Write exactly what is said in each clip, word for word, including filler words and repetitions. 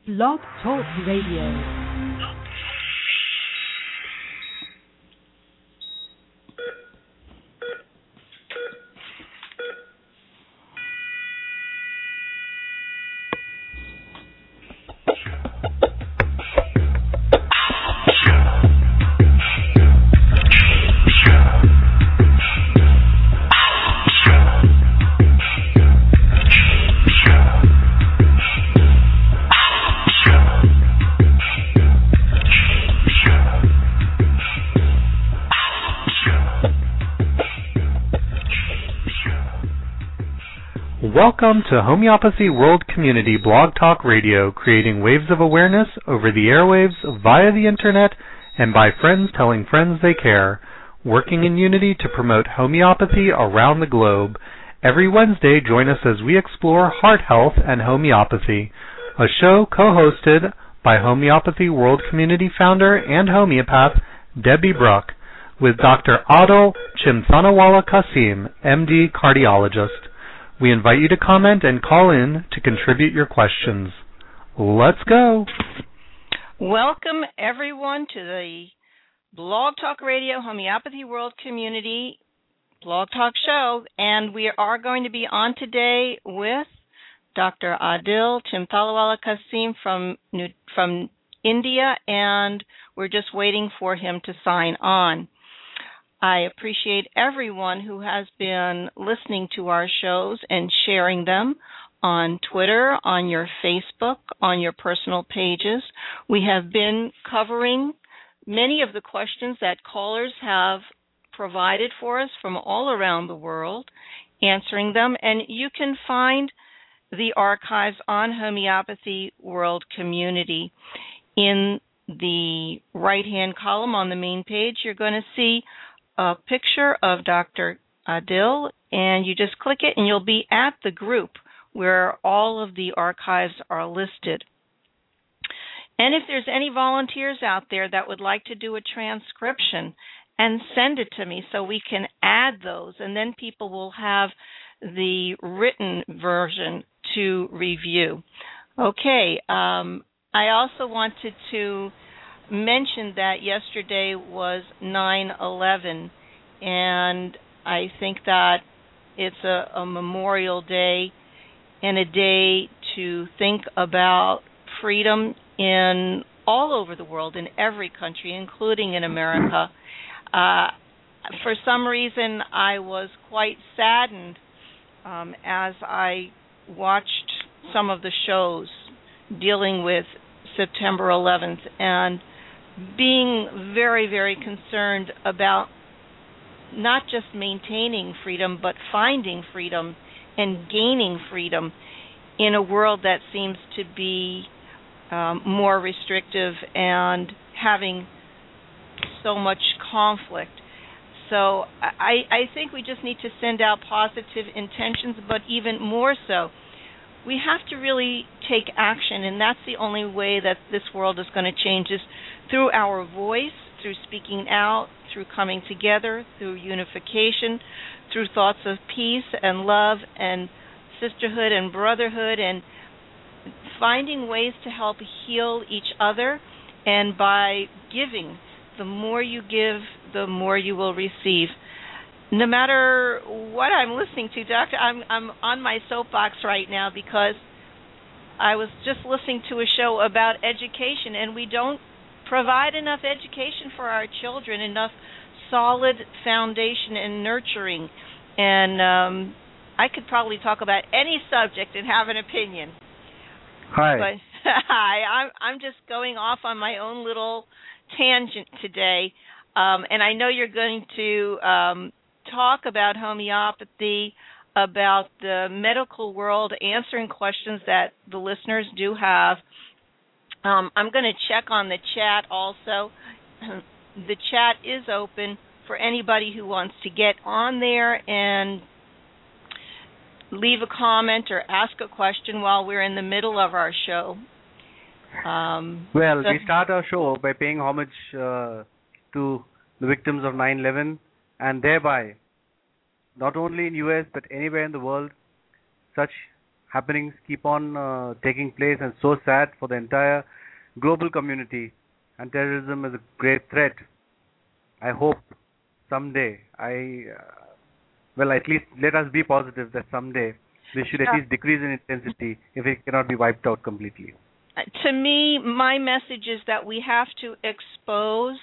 Blog Talk Radio. Welcome to Homeopathy World Community Blog Talk Radio, creating waves of awareness over the airwaves, via the internet, and by friends telling friends they care, working in unity to promote homeopathy around the globe. Every Wednesday, join us as we explore heart health and homeopathy, a show co-hosted by Homeopathy World Community founder and homeopath Debbie Bruck, with Doctor Adil Chimthanawala Kasim, M D cardiologist. We invite you to comment and call in to contribute your questions. Let's go. Welcome, everyone, to the Blog Talk Radio Homeopathy World Community Blog Talk Show. And we are going to be on today with Doctor Adil Chimthanawala Kasim from, New, from India, and we're just waiting for him to sign on. I appreciate everyone who has been listening to our shows and sharing them on Twitter, on your Facebook, on your personal pages. We have been covering many of the questions that callers have provided for us from all around the world, answering them, and you can find the archives on Homeopathy World Community. In the right-hand column on the main page, you're going to see a picture of Doctor Adil, and you just click it and you'll be at the group where all of the archives are listed. And if there's any volunteers out there that would like to do a transcription, and send it to me so we can add those, and then people will have the written version to review. Okay, um, I also wanted to mentioned that yesterday was nine eleven, and I think that it's a, a memorial day and a day to think about freedom in all over the world, in every country, including in America. Uh, for some reason, I was quite saddened um, as I watched some of the shows dealing with September eleventh, and being very, very concerned about not just maintaining freedom, but finding freedom and gaining freedom in a world that seems to be um, more restrictive and having so much conflict. So I, I think we just need to send out positive intentions, but even more so, we have to really take action, and that's the only way that this world is going to change, is through our voice, through speaking out, through coming together, through unification, through thoughts of peace and love and sisterhood and brotherhood, and finding ways to help heal each other. And by giving, the more you give, the more you will receive. No matter what I'm listening to, Doctor, I'm I'm on my soapbox right now because I was just listening to a show about education, and we don't provide enough education for our children, enough solid foundation and nurturing. And um, I could probably talk about any subject and have an opinion. Hi. But hi, I'm I'm just going off on my own little tangent today, um, and I know you're going to Um, talk about homeopathy, about the medical world, answering questions that the listeners do have. Um, I'm going to check on the chat also. The chat is open for anybody who wants to get on there and leave a comment or ask a question while we're in the middle of our show. Um, well, so we start our show by paying homage uh, to the victims of nine eleven, and thereby, not only in U S but anywhere in the world, such happenings keep on uh, taking place, and so sad for the entire global community. And terrorism is a great threat. I hope someday, I uh, well, at least let us be positive that someday this should at Yeah. least decrease in intensity if it cannot be wiped out completely. To me, my message is that we have to expose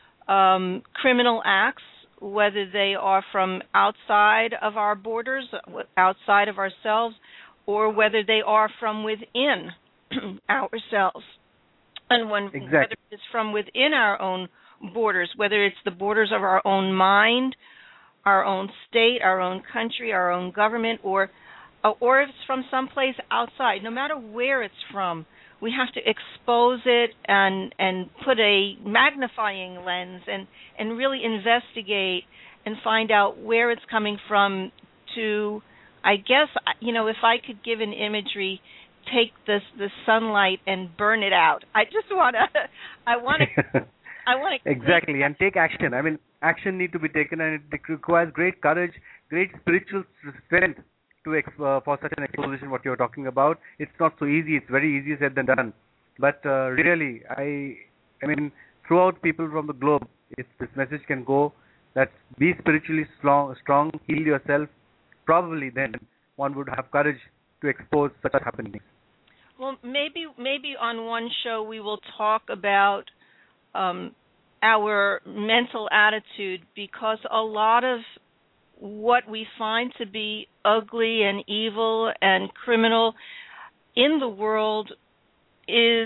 um, criminal acts, whether they are from outside of our borders, outside of ourselves, or whether they are from within ourselves. And when Exactly. whether it's from within our own borders, whether it's the borders of our own mind, our own state, our own country, our own government, or or if it's from someplace outside, no matter where it's from, we have to expose it and and put a magnifying lens and, and really investigate and find out where it's coming from to, I guess, you know, if I could give an imagery, take this the sunlight and burn it out. I just want to, I want to, I want to. Exactly, and take action. I mean, action need to be taken, and it requires great courage, great spiritual strength to ex- uh, for such an exposition. What you're talking about, it's not so easy. It's very easy said than done. But uh, really, I, I mean, throughout people from the globe, if this message can go, that be spiritually strong, strong, heal yourself. Probably then one would have courage to expose such happenings. Well, maybe maybe on one show we will talk about um, our mental attitude, because a lot of what we find to be ugly and evil and criminal in the world is,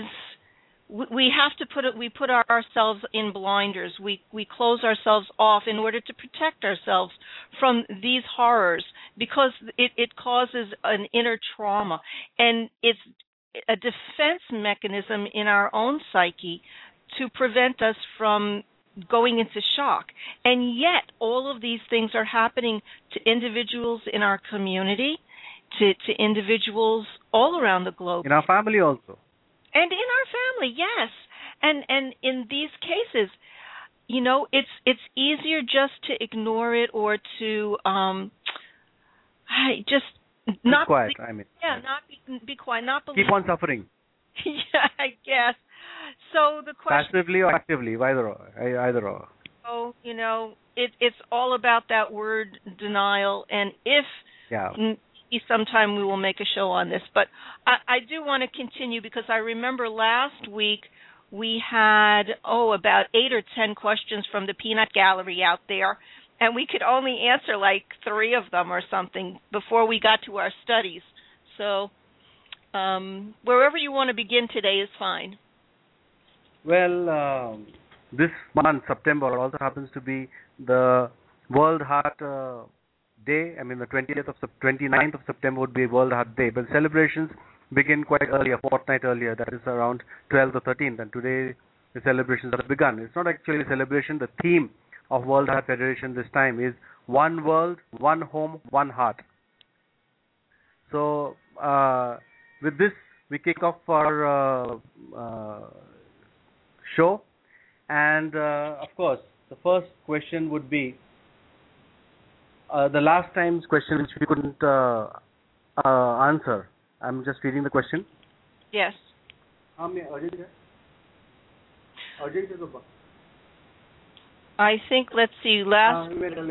we have to put it, we put ourselves in blinders. We we close ourselves off in order to protect ourselves from these horrors, because it, it causes an inner trauma, and it's a defense mechanism in our own psyche to prevent us from going into shock. And yet all of these things are happening to individuals in our community, to, to individuals all around the globe. In our family also. And in our family, yes. And and in these cases, you know, it's it's easier just to ignore it, or to um I just not be quiet, believe, I mean. yeah, not be, be quiet, not believe. Keep on suffering. Yeah, I guess. So the question, passively or actively, either or, either or. So, you know, it it's all about that word denial, and if yeah. sometime we will make a show on this. But I, I do want to continue, because I remember last week we had, oh, about eight or ten questions from the Peanut Gallery out there, and we could only answer like three of them or something before we got to our studies. So um, wherever you want to begin today is fine. Well, um, this month, September, also happens to be the World Heart uh, Day. I mean, the twentieth of twenty-ninth of September would be World Heart Day. But celebrations begin quite early, a fortnight earlier. That is around twelfth or thirteenth. And today, the celebrations have begun. It's not actually a celebration. The theme of World Heart Federation this time is One World, One Home, One Heart. So, uh, with this, we kick off our uh, uh, show. And, uh, of course, the first question would be, uh, the last time's question which we couldn't uh, uh, answer. I'm just reading the question. Yes. I think, let's see, last...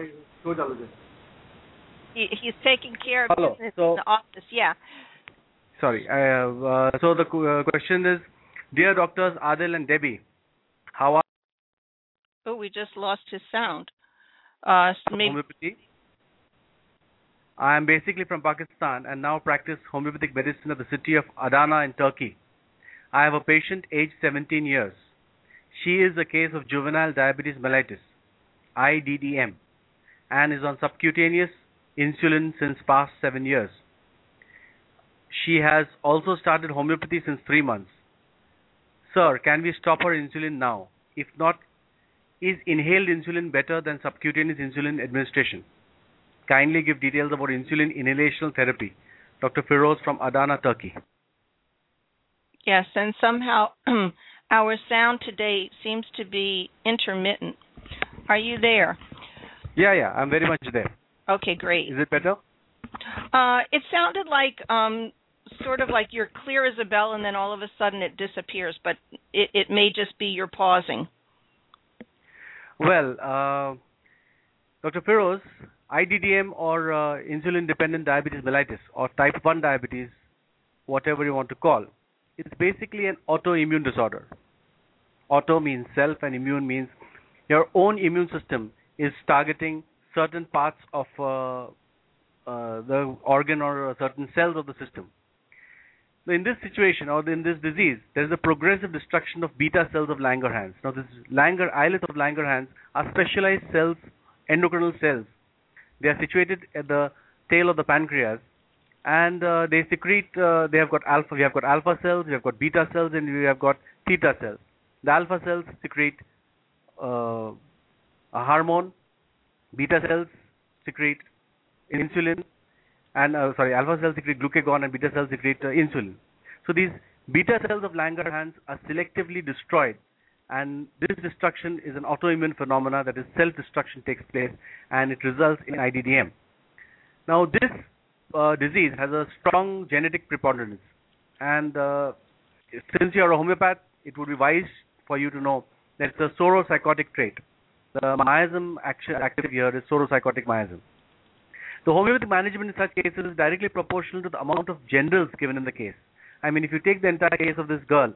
he, he's taking care of Hello. business So, in the office, yeah. Sorry. I, uh, so the uh, question is, dear doctors Adil and Debbie, how are Oh, we just lost his sound. Uh, so maybe... homeopathy? I am basically from Pakistan and now practice homeopathic medicine at the city of Adana in Turkey. I have a patient aged seventeen years. She is a case of juvenile diabetes mellitus, I D D M, and is on subcutaneous insulin since past seven years. She has also started homeopathy since three months. Sir, can we stop her insulin now? If not, is inhaled insulin better than subcutaneous insulin administration? Kindly give details about insulin inhalational therapy. Doctor Firoz from Adana, Turkey. Yes, and somehow our sound today seems to be intermittent. Are you there? Yeah, yeah, I'm very much there. Okay, great. Is it better? Uh, it sounded like um, sort of like you're clear as a bell, and then all of a sudden it disappears. But it, it may just be you're pausing. Well, uh, Doctor Feroz, I D D M or uh, insulin-dependent diabetes mellitus or type one diabetes, whatever you want to call, it's basically an autoimmune disorder. Auto means self and immune means your own immune system is targeting certain parts of uh, uh, the organ or certain cells of the system. In this situation or in this disease, there is a progressive destruction of beta cells of Langerhans. Now, this Langer islets of Langerhans are specialized cells, endocrinal cells. They are situated at the tail of the pancreas, and uh, they secrete. Uh, they have got alpha. We have got alpha cells. We have got beta cells, and we have got theta cells. The alpha cells secrete uh, a hormone. Beta cells secrete insulin. And uh, sorry, alpha cells secrete glucagon and beta cells secrete uh, insulin. So these beta cells of Langerhans are selectively destroyed, and this destruction is an autoimmune phenomena, that is self-destruction takes place, and it results in I D D M. Now this uh, disease has a strong genetic preponderance, and uh, since you are a homeopath, it would be wise for you to know that it's a sauropsychotic trait. The miasm action active here is sauropsychotic miasm. The homeopathic management in such cases is directly proportional to the amount of generals given in the case. I mean, if you take the entire case of this girl,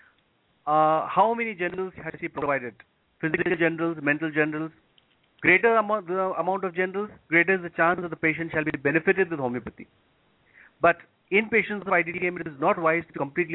uh, how many generals has she provided? Physical generals, mental generals. Greater amount, the amount of generals, greater is the chance that the patient shall be benefited with homeopathy. But in patients of I D D M, it is not wise to completely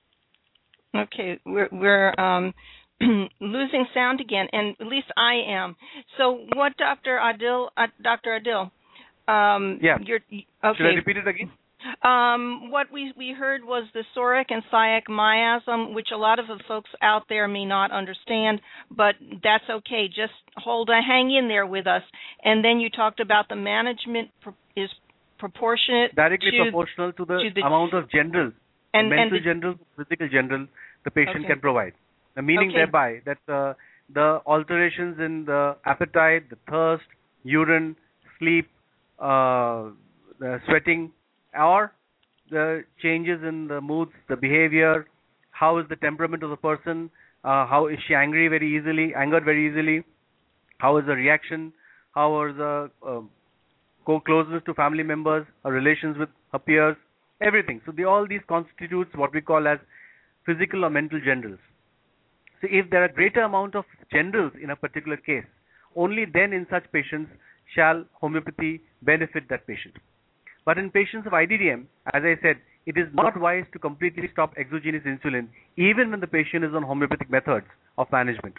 stop. Okay, we're, we're um, losing sound again, and at least I am. So what, Doctor Adil, uh, Doctor Adil? Um, yeah. You're, okay. Should I repeat it again? Um, what we, we heard was the psoriatic and sciatic miasm, which a lot of the folks out there may not understand, but that's okay. Just hold a hang in there with us. And then you talked about the management pro- is proportionate directly to, proportional to the, to the amount of generals, and, mental and the, generals, physical generals the patient okay. can provide. The meaning okay. thereby that uh, the alterations in the appetite, the thirst, urine, sleep, uh, the sweating, or the changes in the moods, the behavior, how is the temperament of the person, uh, how is she angry very easily, angered very easily, how is the reaction, how are the uh, co-closeness to family members, her relations with her peers, everything. So the, all these constitutes what we call as physical or mental generals. So if there are greater amount of generals in a particular case, only then in such patients shall homeopathy benefit that patient. But in patients of I D D M, as I said, it is not wise to completely stop exogenous insulin even when the patient is on homeopathic methods of management.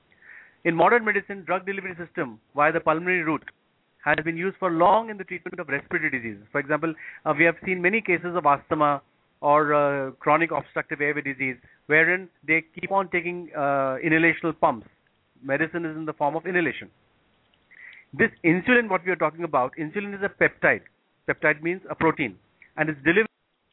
In modern medicine, drug delivery system via the pulmonary route has been used for long in the treatment of respiratory diseases. For example, uh, we have seen many cases of asthma or uh, chronic obstructive airway disease wherein they keep on taking uh, inhalational pumps. Medicine is in the form of inhalation. This insulin, what we are talking about, insulin is a peptide. Peptide means a protein, and it's delivered.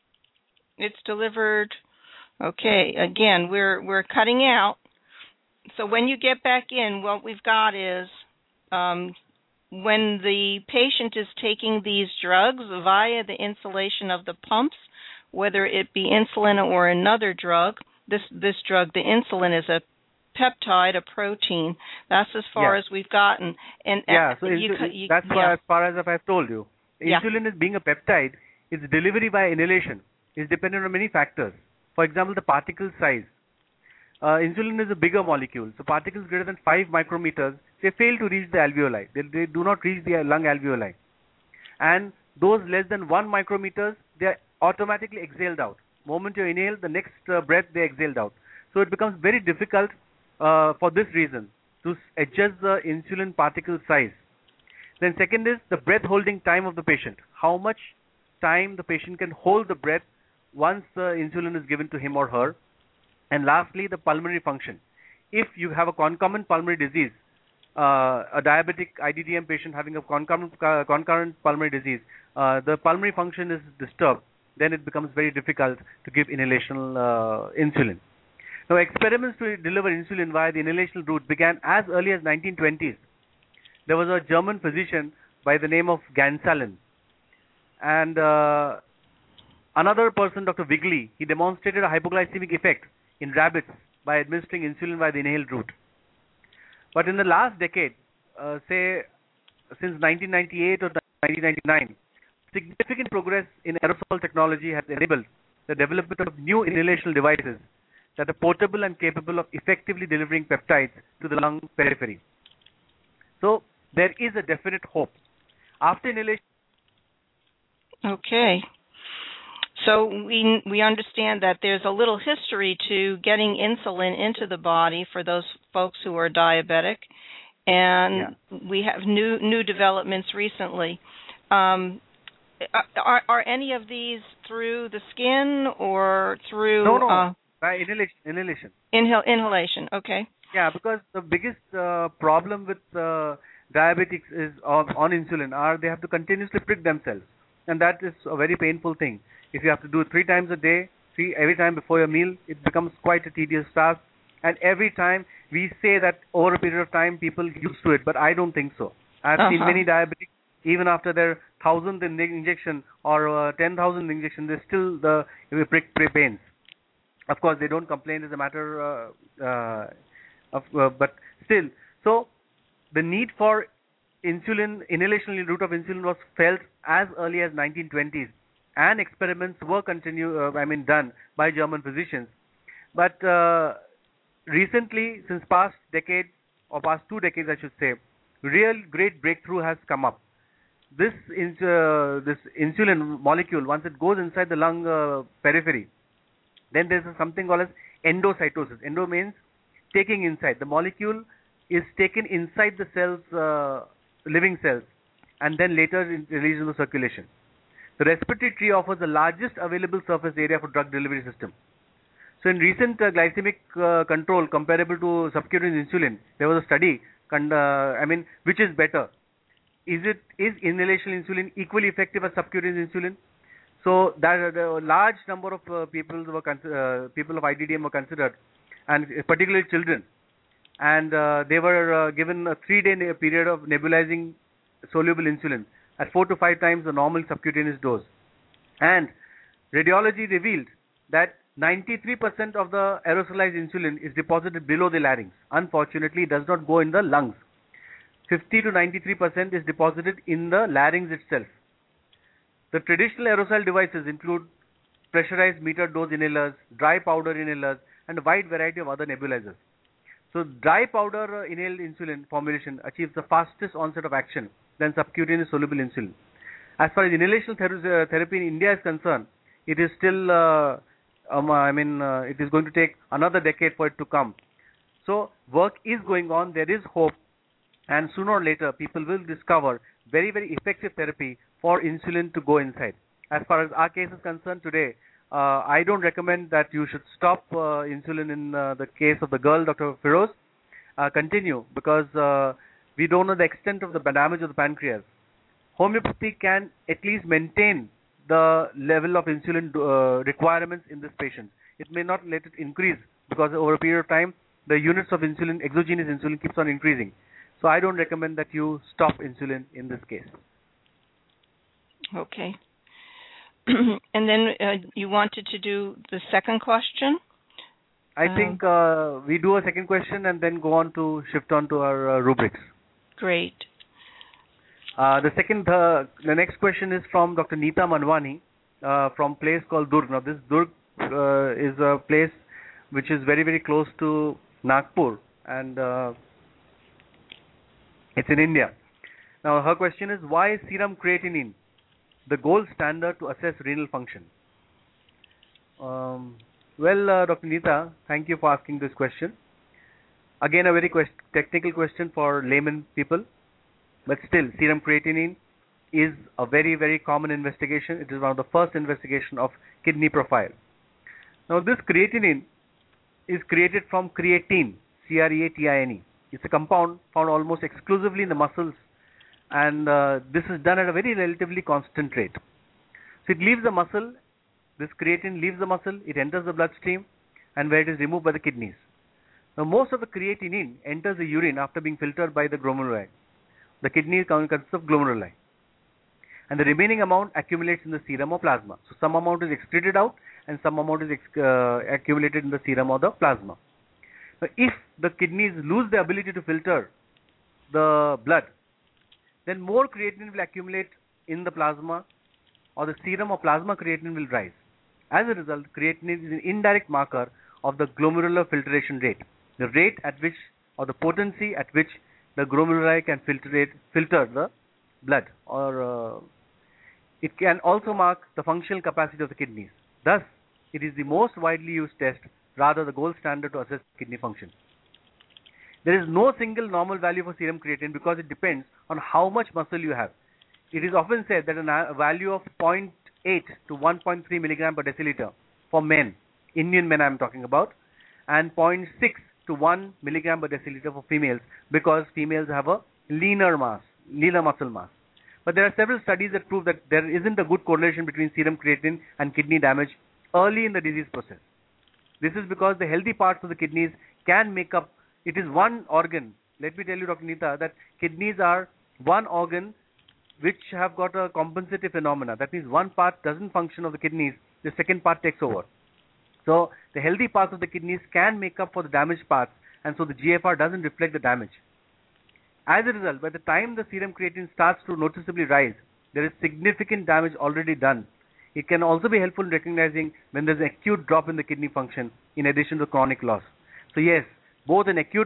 It's delivered. Okay, again, we're we're cutting out. So when you get back in, what we've got is um, when the patient is taking these drugs via the insulation of the pumps, whether it be insulin or another drug, this this drug, the insulin, is a peptide, a protein. That's as far yeah. as we've gotten. And yeah, so you, insul- you, that's yeah. why, as far as I've told you. Yeah. Insulin is being a peptide, its delivery by inhalation is dependent on many factors. For example, the particle size. Uh, insulin is a bigger molecule, so particles greater than five micrometers, they fail to reach the alveoli. They, they do not reach the lung alveoli. And those less than one micrometers, they are automatically exhaled out. Moment you inhale, the next uh, breath they exhaled out. So it becomes very difficult uh, for this reason to adjust the insulin particle size. Then second is the breath holding time of the patient. How much time the patient can hold the breath once the insulin is given to him or her. And lastly, the pulmonary function. If you have a concomitant pulmonary disease, uh, a diabetic I D D M patient having a concomitant, uh, concurrent pulmonary disease, uh, the pulmonary function is disturbed, then it becomes very difficult to give inhalational uh, insulin. Now, experiments to deliver insulin via the inhalational route began as early as nineteen twenties. There was a German physician by the name of Gansalin, And uh, another person, Doctor Wigley, he demonstrated a hypoglycemic effect in rabbits by administering insulin by the inhaled route. But in the last decade, uh, say since nineteen ninety-eight or nineteen ninety-nine, significant progress in aerosol technology has enabled the development of new inhalational devices that are portable and capable of effectively delivering peptides to the lung periphery. So there is a definite hope. After inhalation. Okay. So we we understand that there's a little history to getting insulin into the body for those folks who are diabetic, and yeah. we have new new developments recently. Um, are are any of these through the skin or through? No, no, uh, by inhalation. Inhalation. Inhal- inhalation. Okay. Yeah, because the biggest uh, problem with uh, diabetics is on, on insulin are they have to continuously prick themselves, and that is a very painful thing. If you have to do it three times a day, three every time before your meal, it becomes quite a tedious task. And every time we say that over a period of time people get used to it, but I don't think so. I've uh-huh. seen many diabetics, even after their thousandth injection or uh, ten thousandth injection, they still the prick, prick pains. Of course, they don't complain as a matter uh, uh, of, uh, but still. So the need for insulin, inhalation route of insulin was felt as early as nineteen twenties. And experiments were continue, uh, I mean, done by German physicians. But uh, recently, since past decade or past two decades, I should say, real great breakthrough has come up. This is, uh, this insulin molecule, once it goes inside the lung uh, periphery, then there's something called as endocytosis. Endo means taking inside. The molecule is taken inside the cells, uh, living cells, and then later released into circulation. The respiratory tree offers the largest available surface area for drug delivery system. So in recent uh, glycemic uh, control comparable to subcutaneous insulin, there was a study, uh, I mean, which is better? Is it is inhalation insulin equally effective as subcutaneous insulin? So that uh, a large number of uh, people were uh, people of I D D M were considered, and particularly children, and uh, they were uh, given a three-day period of nebulizing soluble insulin at four to five times the normal subcutaneous dose. And radiology revealed that ninety-three percent of the aerosolized insulin is deposited below the larynx. Unfortunately, it does not go in the lungs. fifty to ninety-three percent is deposited in the larynx itself. The traditional aerosol devices include pressurized metered dose inhalers, dry powder inhalers, and a wide variety of other nebulizers. So dry powder uh, inhaled insulin formulation achieves the fastest onset of action than subcutaneous soluble insulin. As far as inhalation ther- uh, therapy in India is concerned, it is still, uh, um, I mean, uh, it is going to take another decade for it to come. So work is going on, there is hope, and sooner or later people will discover very, very effective therapy for insulin to go inside. As far as our case is concerned today, uh, I don't recommend that you should stop uh, insulin in uh, the case of the girl, Doctor Feroz. Uh, continue, because uh, we don't know the extent of the damage of the pancreas. Homeopathy can at least maintain the level of insulin uh, requirements in this patient. It may not let it increase, because over a period of time, the units of insulin, exogenous insulin, keeps on increasing. So I don't recommend that you stop insulin in this case. Okay. And then uh, you wanted to do the second question? I um, think uh, we do a second question and then go on to shift on to our uh, rubrics. Great. Uh, the second, uh, the next question is from Doctor Neeta Manwani uh, from a place called Durg. Now this Durg uh, is a place which is very, very close to Nagpur, and uh, it's in India. Now her question is, why is serum creatinine the gold standard to assess renal function? Um, well, uh, Doctor Neeta, thank you for asking this question. Again, a very quest- technical question for layman people, but still, serum creatinine is a very, very common investigation. It is one of the first investigation of kidney profile. Now, this creatinine is created from creatine, C R E A T I N E. It's a compound found almost exclusively in the muscles, and uh, this is done at a very relatively constant rate. So it leaves the muscle, this creatine leaves the muscle, it enters the bloodstream, and where it is removed by the kidneys. Now most of the creatinine enters the urine after being filtered by the glomeruli. The kidney consists of glomeruli. and the remaining amount accumulates in the serum or plasma. So some amount is excreted out and some amount is ex- uh, accumulated in the serum or the plasma. Now, if the kidneys lose the ability to filter the blood, then more creatinine will accumulate in the plasma, or the serum or plasma creatinine will rise. As a result, creatinine is an indirect marker of the glomerular filtration rate, the rate at which, or the potency at which the glomeruli can filtrate, filter the blood, or uh, it can also mark the functional capacity of the kidneys. Thus, it is the most widely used test, rather the gold standard to assess kidney function. There is no single normal value for serum creatinine because it depends on how much muscle you have. It is often said that a value of zero point eight to one point three milligram per deciliter for men, Indian men I am talking about, and zero point six to one milligram per deciliter for females, because females have a leaner mass, leaner muscle mass. But there are several studies that prove that there isn't a good correlation between serum creatinine and kidney damage early in the disease process. This is because the healthy parts of the kidneys can make up, it is one organ. Let me tell you, Doctor Neeta, that kidneys are one organ which have got a compensative phenomena. That means one part doesn't function of the kidneys, the second part takes over. So the healthy parts of the kidneys can make up for the damaged parts, and so the G F R doesn't reflect the damage. As a result, by the time the serum creatinine starts to noticeably rise, there is significant damage already done. It can also be helpful in recognizing when there is an acute drop in the kidney function in addition to chronic loss. So yes, both an acute...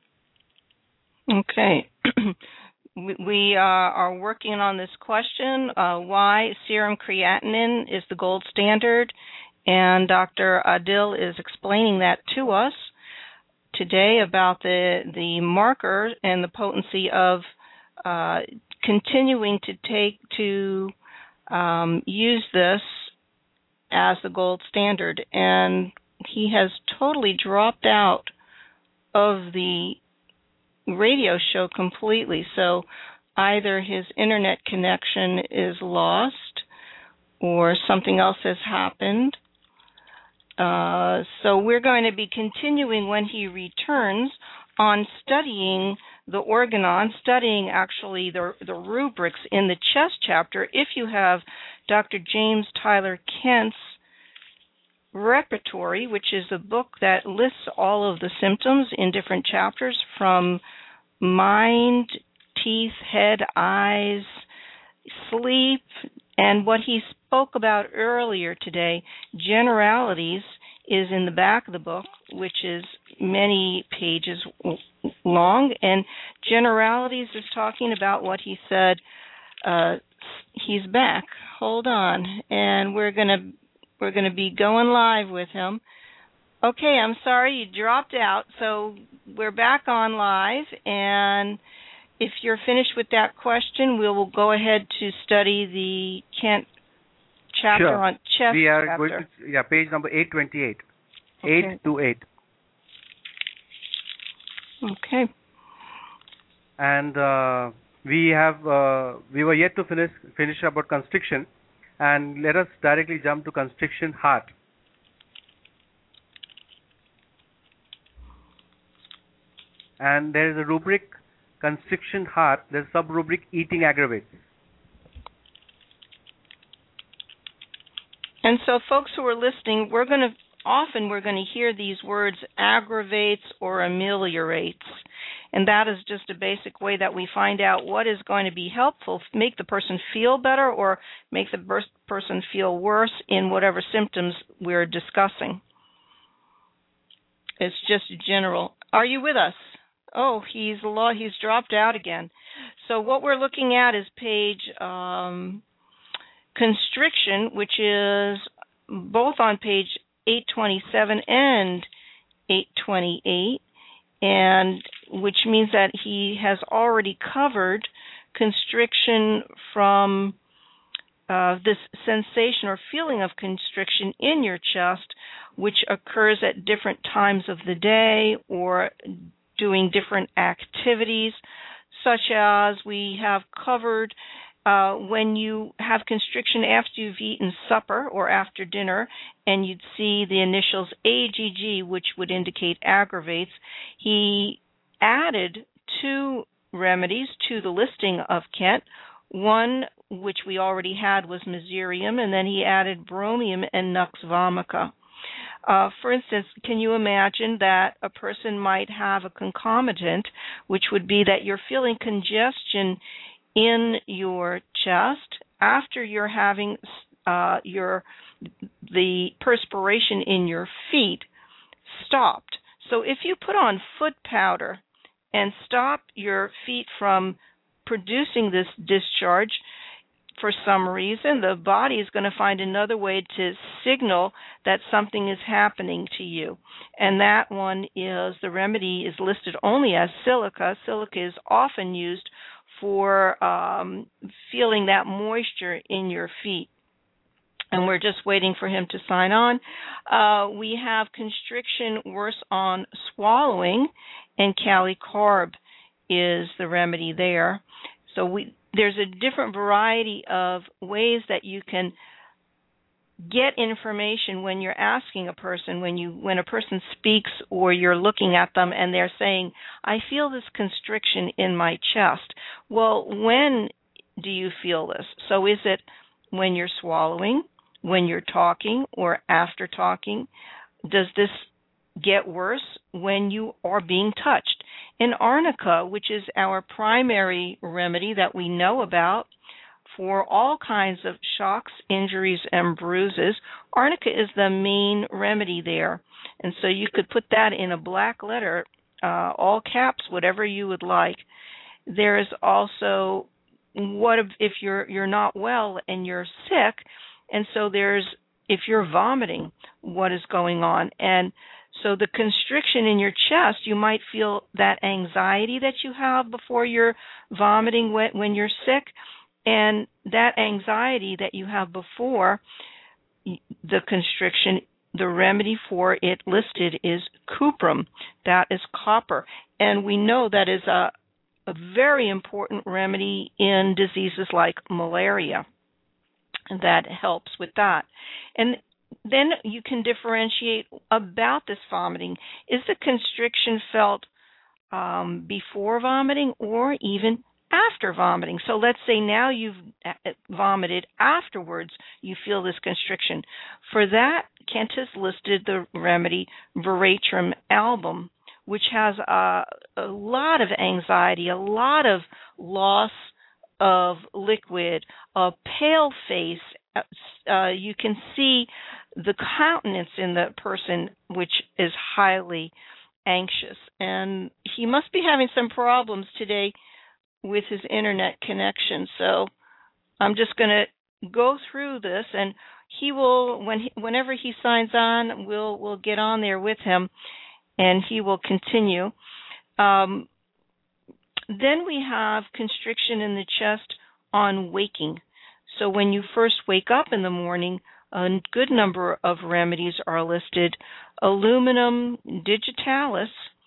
Okay. We uh, are working on this question, uh, why serum creatinine is the gold standard, and Doctor Adil is explaining that to us today about the the marker and the potency of uh, continuing to take to um, use this as the gold standard. And he has totally dropped out of the radio show completely, so either his internet connection is lost or something else has happened. Uh, so we're going to be continuing when he returns on studying the organon, studying actually the, the rubrics in the chest chapter. If you have Doctor James Tyler Kent's Repertory, which is a book that lists all of the symptoms in different chapters, from mind, teeth, head, eyes, sleep, and what he spoke about earlier today, generalities, is in the back of the book, which is many pages long, and generalities is talking about what he said. Uh, he's back. Hold on, and we're gonna we're gonna be going live with him. Okay, I'm sorry you dropped out, so we're back on live, and if you're finished with that question, we will go ahead to study the Kent chapter sure. on chest We are chapter. going to, yeah, page number eight twenty-eight. Okay. eight to eight. Okay. And uh, we have, uh, we were yet to finish, finish about constriction, and let us directly jump to constriction heart. And there is a rubric, constriction heart. There's a sub-rubric, eating aggravates. And so folks who are listening, we're going to, often we're going to hear these words aggravates or ameliorates. And that is just a basic way that we find out what is going to be helpful, make the person feel better or make the person feel worse in whatever symptoms we're discussing. It's just general. Are you with us? Oh, he's he's dropped out again. So what we're looking at is page um, constriction, which is both on page eight twenty-seven and eight twenty-eight, and which means that he has already covered constriction from uh, this sensation or feeling of constriction in your chest, which occurs at different times of the day or doing different activities, such as we have covered uh, when you have constriction after you've eaten supper or after dinner, and you'd see the initials A G G, which would indicate aggravates. He added two remedies to the listing of Kent. One which we already had, was Mesotherium, and then he added Bromium and Nux vomica. Uh, for instance, can you imagine that a person might have a concomitant, which would be that you're feeling congestion in your chest after you're having uh, your the perspiration in your feet stopped. So if you put on foot powder and stop your feet from producing this discharge, for some reason, the body is going to find another way to signal that something is happening to you. And that one is, the remedy is listed only as silica. Silica is often used for um, feeling that moisture in your feet. And we're just waiting for him to sign on. Uh, we have constriction worse on swallowing, and Kali Carb is the remedy there. So we there's a different variety of ways that you can get information when you're asking a person, when you when a person speaks or you're looking at them and they're saying, I feel this constriction in my chest. Well, when do you feel this? So is it when you're swallowing, when you're talking, or after talking? Does this get worse when you are being touched? In arnica, which is our primary remedy that we know about for all kinds of shocks, injuries, and bruises, arnica is the main remedy there. And so you could put that in a black letter, uh, all caps, whatever you would like. There is also, what if, if you're you're not well and you're sick, and so there's, if you're vomiting, what is going on? And so the constriction in your chest, you might feel that anxiety that you have before you're vomiting when, when you're sick. And that anxiety that you have before the constriction, the remedy for it listed is cuprum. That is copper. And we know that is a, a very important remedy in diseases like malaria. That helps with that. And then you can differentiate about this vomiting. Is the constriction felt um, before vomiting or even after vomiting? So let's say now you've vomited afterwards, you feel this constriction. For that, Kent has listed the remedy Veratrum album, which has a, a lot of anxiety, a lot of loss of liquid, a pale face. Uh, you can see the countenance in the person, which is highly anxious. And he must be having some problems today with his internet connection. So I'm just going to go through this, and he will, when he, whenever he signs on, we'll we'll get on there with him, and he will continue. Um, then we have constriction in the chest on waking. So when you first wake up in the morning, a good number of remedies are listed. Aluminum digitalis,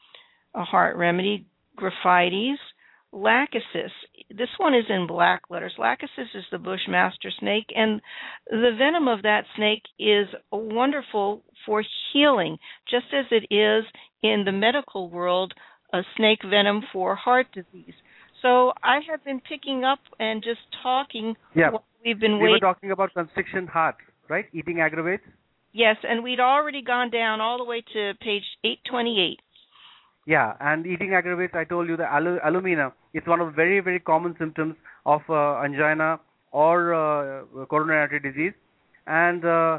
a heart remedy, Graphites, Lachesis. This one is in black letters. Lachesis is the bushmaster snake, and the venom of that snake is wonderful for healing, just as it is in the medical world, a snake venom for heart disease. So I have been picking up and just talking. Yeah, while we've been we waiting. were talking about constriction heart, right? Eating aggravates. Yes, and we'd already gone down all the way to page eight twenty-eight. Yeah, and eating aggravates, I told you the alu- alumina, it's one of the very, very common symptoms of uh, angina or uh, coronary artery disease. And uh,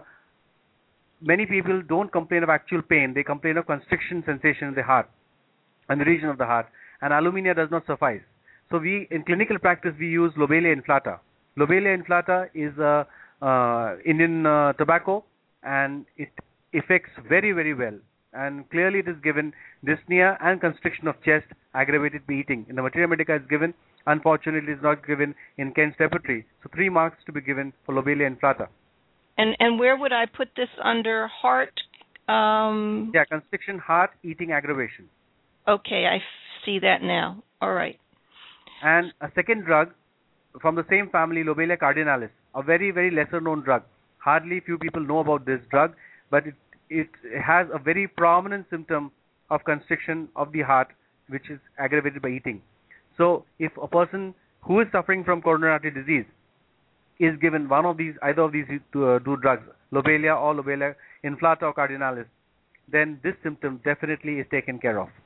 many people don't complain of actual pain. They complain of constriction sensation in the heart and the region of the heart. And alumina does not suffice. So we, in clinical practice, we use Lobelia inflata. Lobelia inflata is a uh, Indian uh, tobacco, and it affects very, very well. And clearly it is given dyspnea and constriction of chest aggravated by eating. In the Materia Medica it's given. Unfortunately, it is not given in Kent's repertory. So three marks to be given for Lobelia inflata. And and where would I put this under heart? Um... Yeah, constriction, heart, eating aggravation. Okay, I see that now. All right. And a second drug from the same family, Lobelia cardinalis, a very, very lesser known drug. Hardly few people know about this drug, but it it has a very prominent symptom of constriction of the heart, which is aggravated by eating. So if a person who is suffering from coronary artery disease is given one of these, either of these two, uh, two drugs, lobelia or lobelia inflata or cardinalis, then this symptom definitely is taken care of.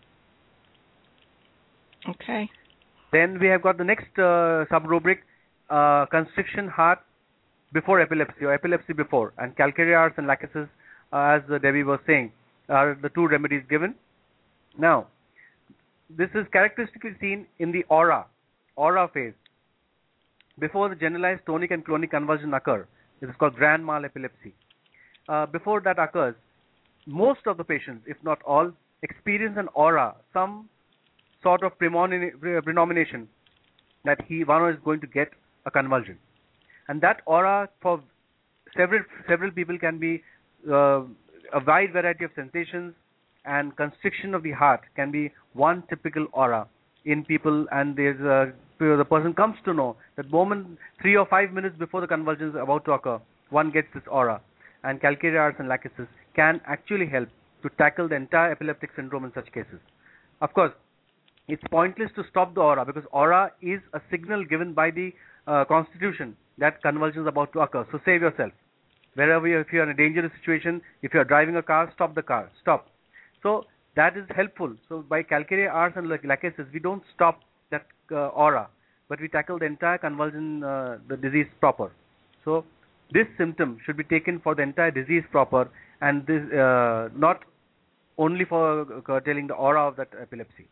Okay. Then we have got the next uh, sub-rubric, uh, constriction heart before epilepsy or epilepsy before, and Calcarea ars and lachesis, uh, as uh, Debbie was saying, are the two remedies given. Now, this is characteristically seen in the aura, aura phase, before the generalized tonic and clonic convulsion occur. This is called grand mal epilepsy. Uh, before that occurs, most of the patients, if not all, experience an aura, some sort of prenomination that he one is going to get a convulsion, and that aura for several several people can be uh, a wide variety of sensations, and constriction of the heart can be one typical aura in people, and there's a, the person comes to know that moment three or five minutes before the convulsion is about to occur, one gets this aura, and Calcarea ars and lachesis can actually help to tackle the entire epileptic syndrome in such cases. Of course, it's pointless to stop the aura, because aura is a signal given by the uh, constitution that convulsion is about to occur. So save yourself. Wherever you, if you're in a dangerous situation, if you're driving a car, stop the car, stop. So that is helpful. So by Calcarea ars and lachesis, we don't stop that uh, aura, but we tackle the entire convulsion, uh, the disease proper. So this symptom should be taken for the entire disease proper, and this uh, not only for curtailing the aura of that epilepsy.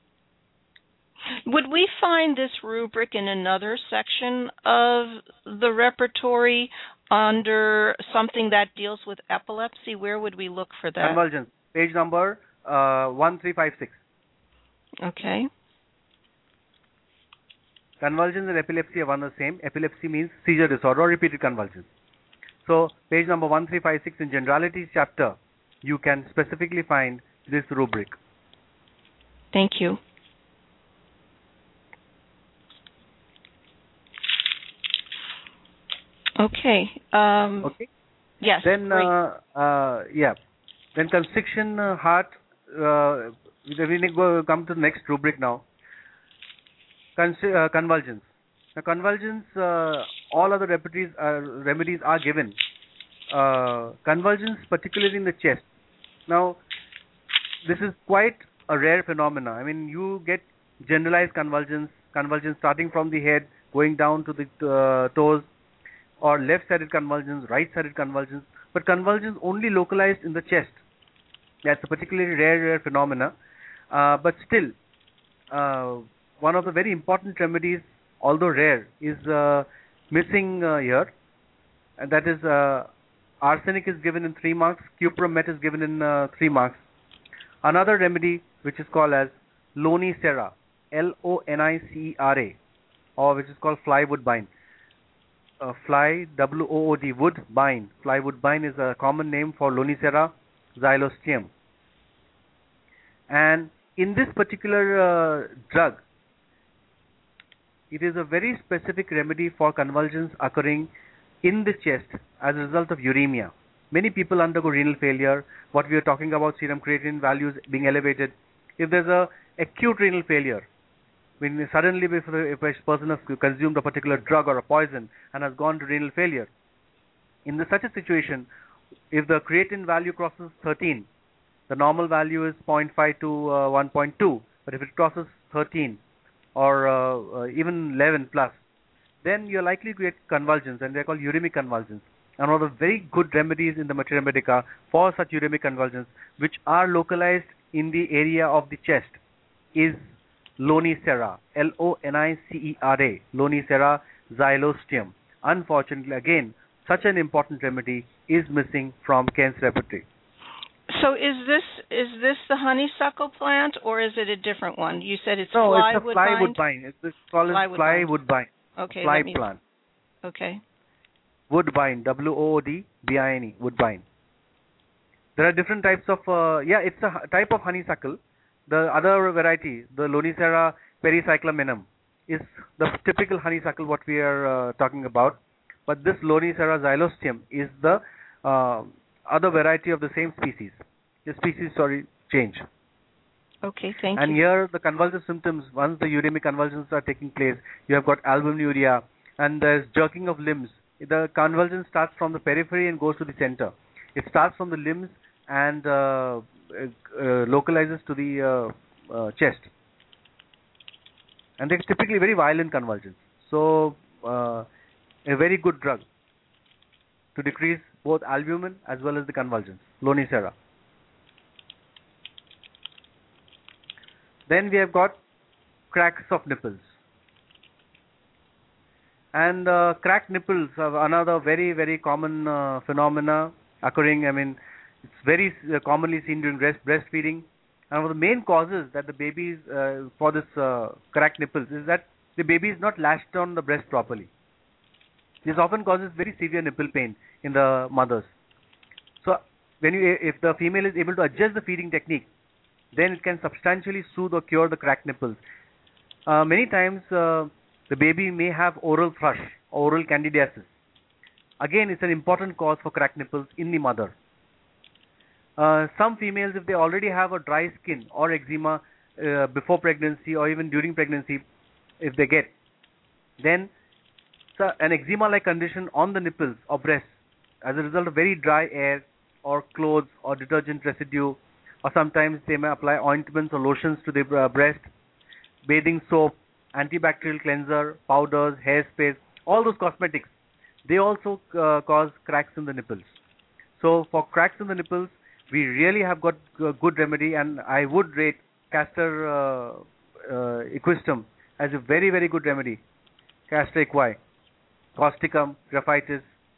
Would we find this rubric in another section of the repertory under something that deals with epilepsy? Where would we look for that? Convulsions, page number uh, one three five six. Okay. Convulsions and epilepsy are one and the same. Epilepsy means seizure disorder or repeated convulsions. So page number one three five six in generalities chapter, you can specifically find this rubric. Thank you. Okay. Um, okay. Yes. Then, uh, uh, yeah. Then constriction uh, heart. Uh, we need to come to the next rubric now. Con- uh, convulsions. Now, convulsions. Uh, all other remedies, uh, remedies are given. Uh, convulsions, particularly in the chest. Now, this is quite a rare phenomena. I mean, you get generalized convulsions, convulsions starting from the head, going down to the uh, toes, or left-sided convulsions, right-sided convulsions, but convulsions only localized in the chest. That's a particularly rare, rare phenomena. Uh, but still, uh, one of the very important remedies, although rare, is uh, missing uh, here, and that is uh, arsenic is given in three marks, cupromet is given in uh, three marks. Another remedy, which is called as Lonicera, L O N I C E R A, or which is called fly woodbine. Uh, fly, W O O D, woodbine. Fly woodbine is a common name for Lonicera xylosteum. And in this particular uh, drug, it is a very specific remedy for convulsions occurring in the chest as a result of uremia. Many people undergo renal failure. What we are talking about, serum creatinine values being elevated. If there's a acute renal failure, when suddenly if a person has consumed a particular drug or a poison and has gone to renal failure, in the, such a situation, if the creatinine value crosses thirteen, the normal value is zero point five to uh, one point two, but if it crosses thirteen or uh, uh, even eleven plus, then you're likely to get convulsions, and they're called uremic convulsions. And one of the very good remedies in the Materia Medica for such uremic convulsions, which are localized in the area of the chest, is Lonicera, L O N I C E R A, Lonicera xylosteum. Unfortunately, again, such an important remedy is missing from Kent's repertory. So is this is this the honeysuckle plant, or is it a different one? You said it's no, fly it's a fly woodbine. It's called fly woodbine. Fly woodbine. Okay, fly me... plant. Okay. Woodbine, W O O D B I N E, woodbine. There are different types of, uh, yeah, it's a type of honeysuckle. The other variety, the Lonicera pericyclaminum, is the typical honeysuckle what we are uh, talking about. But this Lonicera xylosteum is the uh, other variety of the same species. The species, sorry, change. Okay, thank and you. And here the convulsive symptoms, once the uremic convulsions are taking place, you have got albuminuria, and there's jerking of limbs. The convulsion starts from the periphery and goes to the center. It starts from the limbs and uh, uh, localizes to the uh, uh, chest. And they're typically very violent convulsions. So, uh, a very good drug to decrease both albumin as well as the convulsions, Lonicera. Then we have got cracks of nipples. And uh, cracked nipples are another very, very common uh, phenomena occurring. I mean, it's very uh, commonly seen during breast breastfeeding. And one of the main causes that the babies uh, for this uh, cracked nipples is that the baby is not latched on the breast properly. This often causes very severe nipple pain in the mothers. So, when you, if the female is able to adjust the feeding technique, then it can substantially soothe or cure the cracked nipples. Uh, many times, uh, the baby may have oral thrush, oral candidiasis. Again, it's an important cause for cracked nipples in the mother. Uh, some females, if they already have a dry skin or eczema uh, before pregnancy or even during pregnancy, if they get, then so an eczema-like condition on the nipples or breasts as a result of very dry air or clothes or detergent residue, or sometimes they may apply ointments or lotions to the uh, breast, bathing soap, antibacterial cleanser, powders, hairsprays, all those cosmetics, they also uh, cause cracks in the nipples. So for cracks in the nipples, we really have got a good remedy, and I would rate Castor uh, uh, equistum as a very, very good remedy. Castor equi, causticum, graphitis.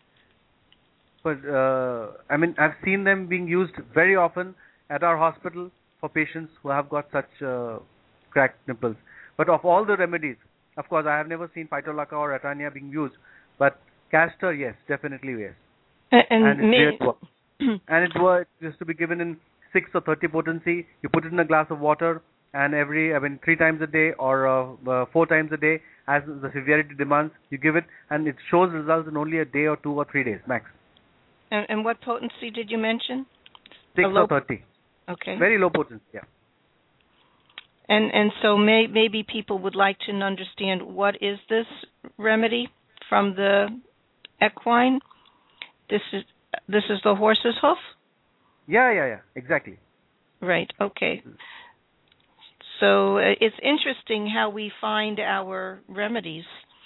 But uh, I mean, I've seen them being used very often at our hospital for patients who have got such uh, cracked nipples. But of all the remedies, of course, I have never seen Phytolacca or Ratania being used, but Castor, yes, definitely yes. And, and, and, may, it and it was just to be given in six or thirty potency. You put it in a glass of water, and every, I mean, three times a day or uh, uh, four times a day, as the severity demands, you give it, and it shows results in only a day or two or three days max. And, and what potency did you mention? Six low, or thirty. Okay. Very low potency. Yeah. And and so may, maybe people would like to understand, what is this remedy from the equine? This is this is the horse's hoof? Yeah, yeah, yeah, exactly. Right, okay. So uh, it's interesting how we find our remedies,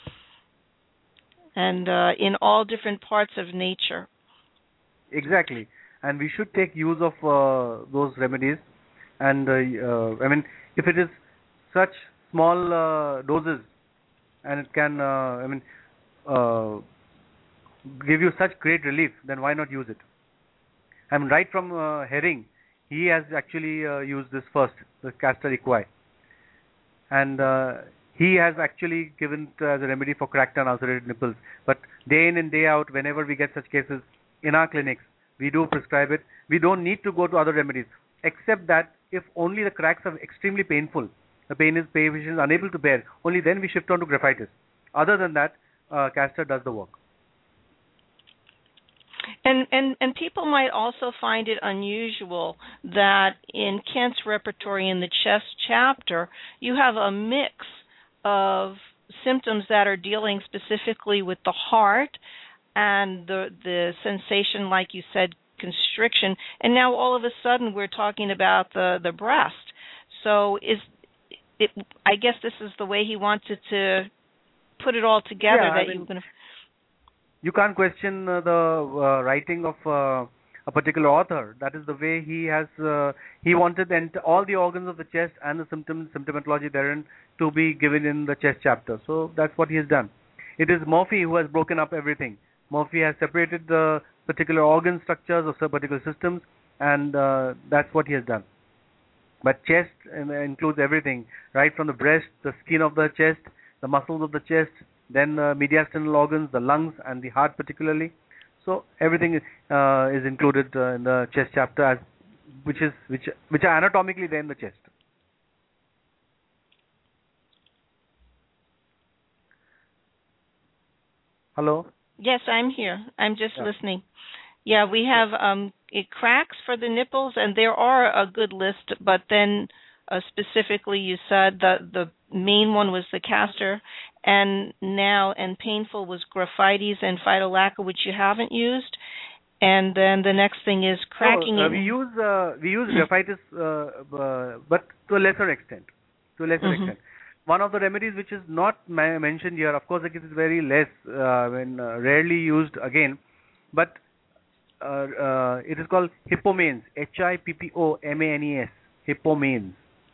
and uh, in all different parts of nature. Exactly. And we should take use of uh, those remedies. And uh, uh, I mean, if it is such small uh, doses, and it can, uh, I mean, uh, give you such great relief, then why not use it? I mean, right from uh, Herring, he has actually uh, used this first, the Castor equi. And uh, he has actually given it as a remedy for cracked and ulcerated nipples. But day in and day out, whenever we get such cases in our clinics, we do prescribe it. We don't need to go to other remedies, except that if only the cracks are extremely painful, the pain is patient is unable to bear, only then we shift on to graphitis. Other than that, uh, Castor does the work. And, and and people might also find it unusual that in Kent's repertory in the chest chapter, you have a mix of symptoms that are dealing specifically with the heart and the the sensation, like you said, constriction, and now all of a sudden we're talking about the, the breast. So is it? I guess this is the way he wanted to put it all together. Yeah, that I mean, you were going to. You can't question uh, the uh, writing of uh, a particular author. That is the way he has. Uh, he wanted ent- all the organs of the chest and the symptoms, symptomatology therein to be given in the chest chapter. So that's what he has done. It is Murphy who has broken up everything. Murphy has separated the particular organ structures of some particular systems, and uh, that's what he has done. But chest uh, includes everything, right from the breast, the skin of the chest, the muscles of the chest, then the mediastinal organs, the lungs, and the heart particularly. So everything uh, is included uh, in the chest chapter, as which is which which are anatomically there in the chest. Hello? Yes, I'm here. I'm just Yeah. listening. Yeah, we have um, it cracks for the nipples, and there are a good list, but then uh, specifically, you said that the main one was the castor, and now and painful was Graphites and Phytolacca, which you haven't used. And then the next thing is cracking. Oh, uh, in. we use uh, we use Graphites, uh, uh, but to a lesser extent. To a lesser Mm-hmm. extent. One of the remedies which is not ma- mentioned here, of course, like it is very less, uh, when uh, rarely used again, but uh, uh, it is called Hippomanes. H I P P O M A N E S. Hippomanes.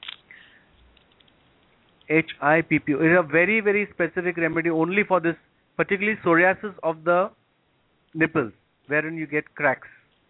H I P P O. It is a very very specific remedy only for this, particularly psoriasis of the nipples, wherein you get cracks.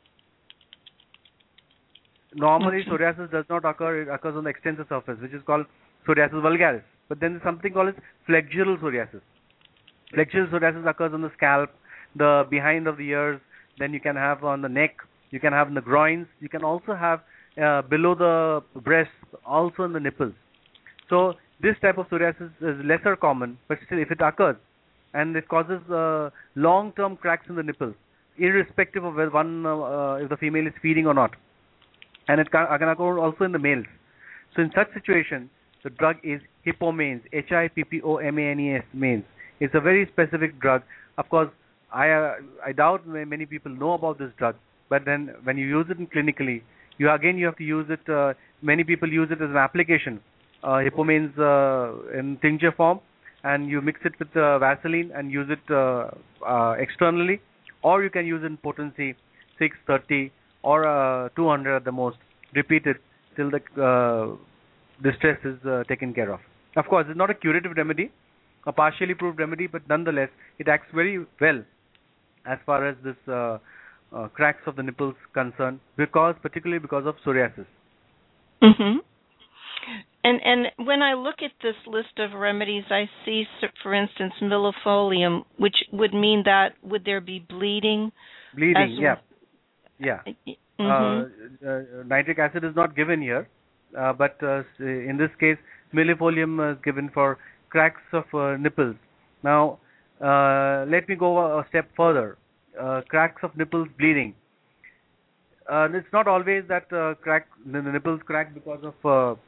Normally, Okay. psoriasis does not occur. It occurs on the extensor surface, which is called psoriasis vulgaris. But then there's something called as flexural psoriasis. Flexural psoriasis occurs on the scalp, the behind of the ears. Then you can have on the neck. You can have in the groins. You can also have uh, below the breast, also in the nipples. So this type of psoriasis is lesser common, but still, if it occurs, and it causes uh, long-term cracks in the nipples, irrespective of whether one uh, uh, if the female is feeding or not, and it can, can occur also in the males. So in such situation, the drug is Hippomanes, H I P P O M A N E S, manes. It's a very specific drug. Of course, I uh, I doubt many people know about this drug, but then when you use it in clinically, you again you have to use it. Uh, many people use it as an application. Uh, Hippomanes uh, in tincture form, and you mix it with uh, Vaseline and use it uh, uh, externally, or you can use it in potency six, thirty, or uh, two hundred at the most. Repeat it till the uh, distress is uh, taken care of. Of course, it's not a curative remedy, a partially proved remedy, but nonetheless, it acts very well as far as this uh, uh, cracks of the nipples concerned, because particularly because of psoriasis. Mm-hmm. And and when I look at this list of remedies, I see, for instance, millefolium, which would mean that would there be bleeding? Bleeding, yeah, well? yeah. Mm-hmm. Uh, uh, nitric acid is not given here, uh, but uh, in this case, millefolium is given for cracks of uh, nipples. Now, uh, let me go a step further. Uh, cracks of nipples bleeding. Uh, it's not always that uh, crack the nipples crack because of uh,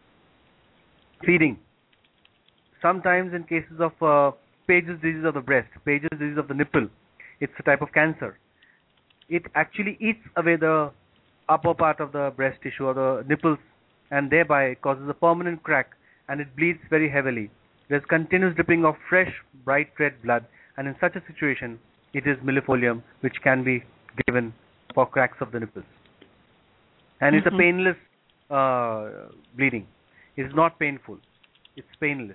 feeding. Sometimes in cases of uh, Page's disease of the breast, Page's disease of the nipple, it's a type of cancer. It actually eats away the upper part of the breast tissue or the nipples, and thereby causes a permanent crack, and it bleeds very heavily. There's continuous dripping of fresh, bright red blood, and in such a situation, it is millefolium which can be given for cracks of the nipples. And Mm-hmm. it's a painless uh, bleeding. It's not painful. It's painless.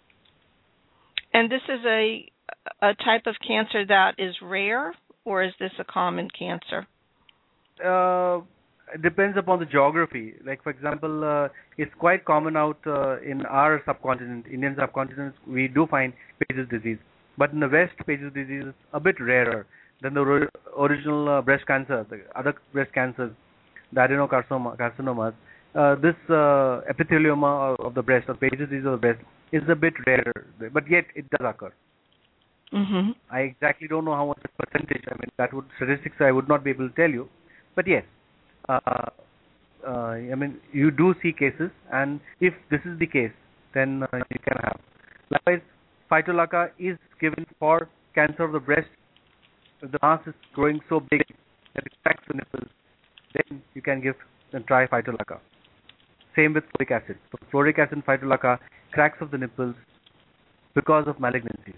And this is a a type of cancer that is rare, or is this a common cancer? Uh, it depends upon the geography. Like, for example, uh, it's quite common out uh, in our subcontinent, Indian subcontinent, we do find Page's disease. But in the West, Page's disease is a bit rarer than the ro- original uh, breast cancer, the other breast cancers, the adenocarcinoma, carcinomas. Uh, this uh, epithelioma of the breast, or Page's disease of the breast, is a bit rarer, but yet it does occur. Mm-hmm. I exactly don't know how much percentage. I mean, that would statistics I would not be able to tell you, but yes, uh, uh, I mean, you do see cases, and if this is the case, then uh, you can have. Likewise, Phytolacca is given for cancer of the breast. If the mass is growing so big that it cracks the nipples, then you can give and try Phytolacca. Same with fluoric acid. So fluoric acid and Phytolacca, cracks of the nipples because of malignancies.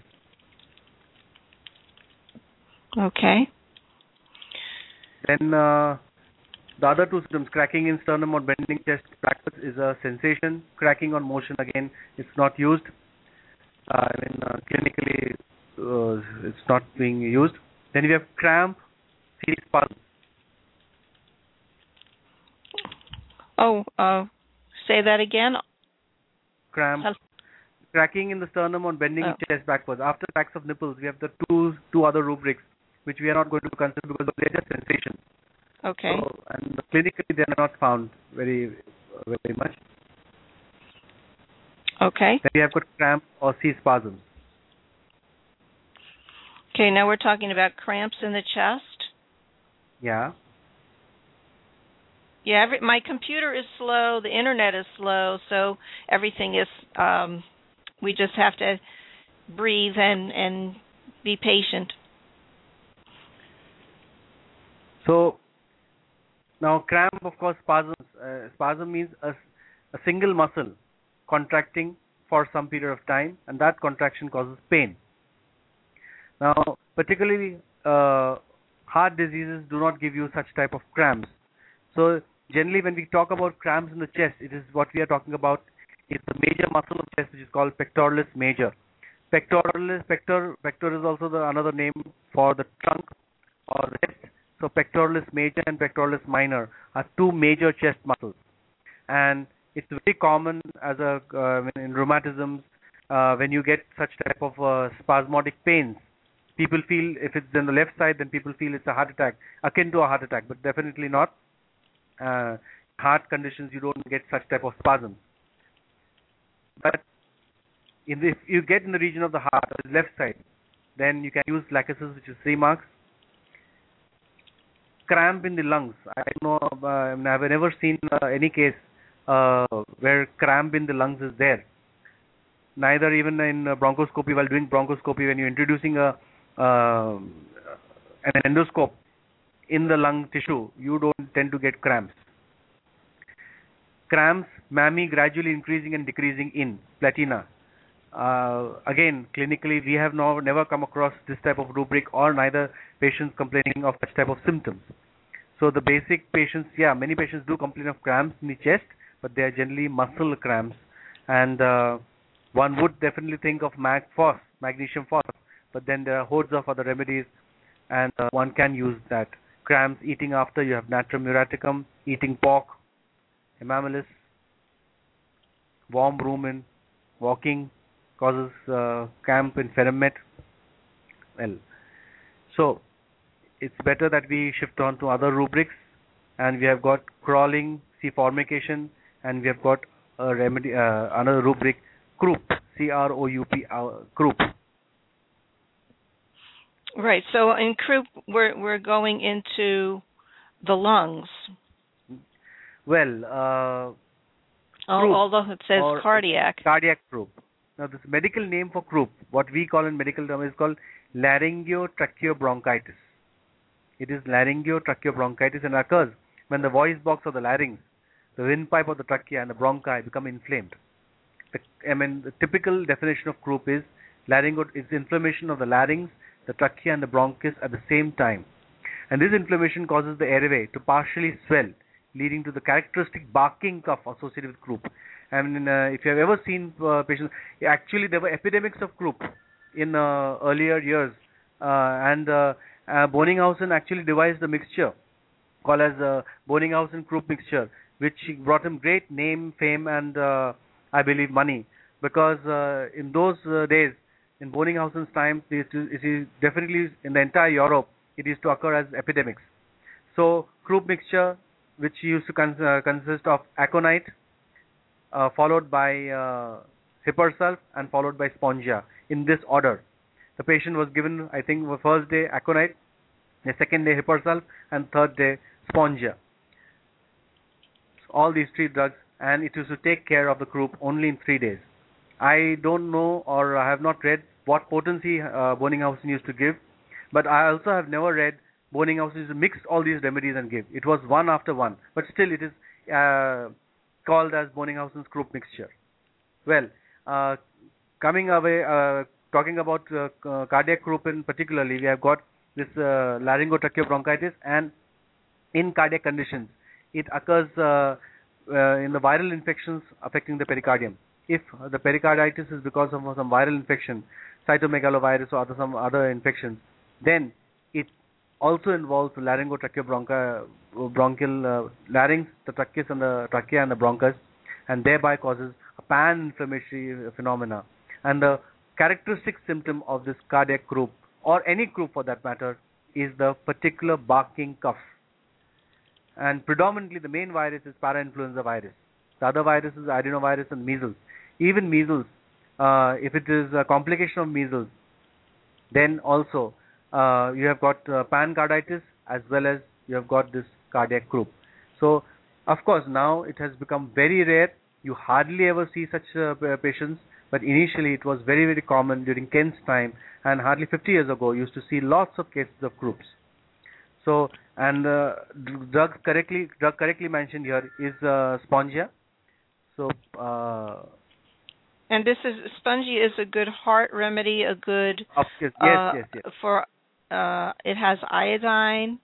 Okay. Then uh, the other two symptoms, cracking in sternum or bending chest backwards, is a sensation. Cracking on motion, again, it's not used. Uh, I mean, uh, clinically, uh, it's not being used. Then we have cramp, spasm. Oh, uh, say that again. Cramp, Hello. cracking in the sternum or bending Oh. chest backwards. After cracks of nipples, we have the two two other rubrics, which we are not going to consider because they're just sensations. Okay. So, and clinically, they are not found very, very much. Okay. Then we have got cramp or C spasms. Okay, now we're talking about cramps in the chest. Yeah. Yeah, every, my computer is slow, the internet is slow, so everything is, um, we just have to breathe and, and be patient. So, now cramp, of course, spasms. Uh, spasm means a, a single muscle contracting for some period of time, and that contraction causes pain. Now, particularly uh, heart diseases do not give you such type of cramps. So, generally, when we talk about cramps in the chest, it is what we are talking about is the major muscle of the chest, which is called pectoralis major. Pectoralis, pector, pector is also the another name for the trunk or the chest. So, pectoralis major and pectoralis minor are two major chest muscles, and it's very common as a uh, in rheumatisms uh, when you get such type of uh, spasmodic pains. People feel if it's on the left side, then people feel it's a heart attack, akin to a heart attack, but definitely not. Uh, heart conditions, you don't get such type of spasms. But in the, if you get in the region of the heart, or the left side, then you can use lachesis, which is three marks. Cramp in the lungs. I don't know. Uh, I've never seen uh, any case uh, where cramp in the lungs is there. Neither even in uh, bronchoscopy, while doing bronchoscopy, when you're introducing a uh, an endoscope in the lung tissue, you don't tend to get cramps. Cramps, mammy gradually increasing and decreasing in platina. Uh, again, clinically, we have no, never come across this type of rubric or neither patients complaining of such type of symptoms. So the basic patients, yeah, many patients do complain of cramps in the chest, but they are generally muscle cramps. And uh, one would definitely think of mag phos, magnesium phos, but then there are hordes of other remedies, and uh, one can use that. Cramps, eating after, you have natrum muriaticum, eating pork, hemamelis, warm room in, walking causes uh, cramp in Ferromet. Well, so it's better that we shift on to other rubrics, and we have got crawling, see formication, and we have got a remedy, uh, another rubric, croup, C R O U P, uh, croup. Right. So in croup, we're we're going into the lungs. Well, uh, oh, although it says cardiac. Cardiac croup. Now, this medical name for croup, what we call in medical term, is called laryngotracheobronchitis. It is laryngotracheobronchitis and occurs when the voice box of the larynx, the windpipe of the trachea, and the bronchi become inflamed. The, I mean, the typical definition of croup is laryngo is inflammation of the larynx, the trachea, and the bronchus at the same time. And this inflammation causes the airway to partially swell, leading to the characteristic barking cough associated with croup. I mean, uh, if you have ever seen uh, patients, actually there were epidemics of croup in uh, earlier years, uh, and uh, uh, Bonninghausen actually devised a mixture called as uh, Bonninghausen croup mixture, which brought him great name, fame, and uh, I believe money, because uh, in those uh, days, in Bonninghausen's time, it is, it is definitely in the entire Europe, it used to occur as epidemics. So, croup mixture, which used to con- uh, consist of aconite, uh, followed by uh, hipersulf, and followed by spongia, in this order. The patient was given, I think, the first day aconite, the second day hipersulf, and third day spongia. So all these three drugs, and it used to take care of the croup only in three days. I don't know, or I have not read what potency uh, Bonninghausen used to give, but I also have never read Bonninghausen used to mix all these remedies and give. It was one after one, but still it is uh, called as Bonninghausen's croup mixture. Well, uh, coming away, uh, talking about uh, uh, cardiac croup in particularly, we have got this uh, laryngotracheobronchitis, and in cardiac conditions, it occurs uh, uh, in the viral infections affecting the pericardium. If the pericarditis is because of some viral infection, cytomegalovirus or other, some other infections, then it also involves the laryngotracheobronchial uh, larynx, the tracheus and the trachea and the bronchus, and thereby causes a pan-inflammatory phenomena. And the characteristic symptom of this cardiac croup, or any croup for that matter, is the particular barking cough. And predominantly the main virus is parainfluenza virus. The other viruses, adenovirus and measles. Even measles, uh, if it is a complication of measles, then also uh, you have got uh, pancarditis as well as you have got this cardiac croup. So Of course, now it has become very rare. You hardly ever see such uh, patients, but initially it was very, very common during Kent's time, and hardly fifty years ago, you used to see lots of cases of croups. So, and uh, drug correctly, drug correctly mentioned here is uh, spongia. So, uh, and this is spongia is a good heart remedy, a good of, yes, uh, yes, yes. for uh, it has iodine.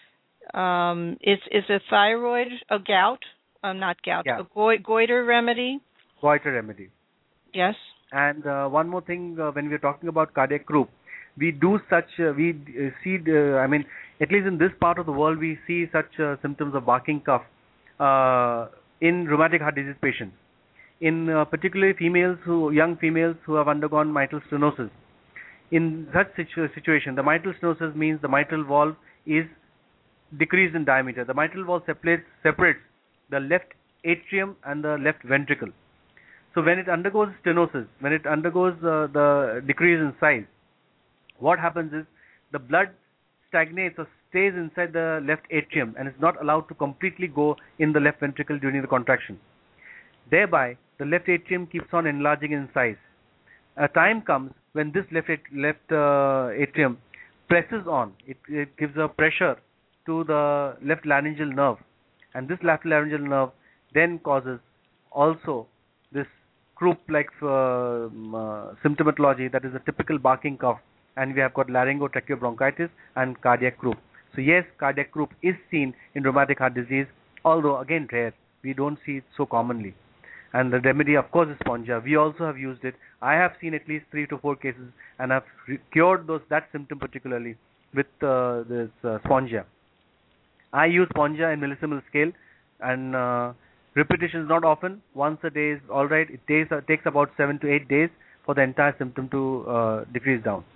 Um, it's it's a thyroid, a gout, uh, not gout, Yeah. a goi- goiter remedy. Goiter remedy. Yes. And uh, one more thing, uh, when we are talking about cardiac croup, we do such, uh, we uh, see, uh, I mean, at least in this part of the world, we see such uh, symptoms of barking cough uh, in rheumatic heart disease patients. In uh, particularly females who, young females who have undergone mitral stenosis. In such situ- situation, the mitral stenosis means the mitral valve is decreased in diameter. The mitral valve separates, separates the left atrium and the left ventricle. So when it undergoes stenosis, when it undergoes uh, the decrease in size, what happens is the blood stagnates or stays inside the left atrium and is not allowed to completely go in the left ventricle during the contraction. Thereby, the left atrium keeps on enlarging in size. A time comes when this left at- left uh, atrium presses on. It, it gives a pressure to the left laryngeal nerve, and this left laryngeal nerve then causes also this croup-like uh, um, uh, symptomatology, that is a typical barking cough, and we have got laryngotracheobronchitis and cardiac croup. So yes, cardiac croup is seen in rheumatic heart disease, although again rare. We don't see it so commonly. And the remedy, of course, is spongia. We also have used it. I have seen at least three to four cases, and have re- cured those that symptom particularly with uh, this uh, spongia. I use spongia in millisimal scale, and uh, repetition is not often. Once a day is all right. It takes, uh, takes about seven to eight days for the entire symptom to uh, decrease down.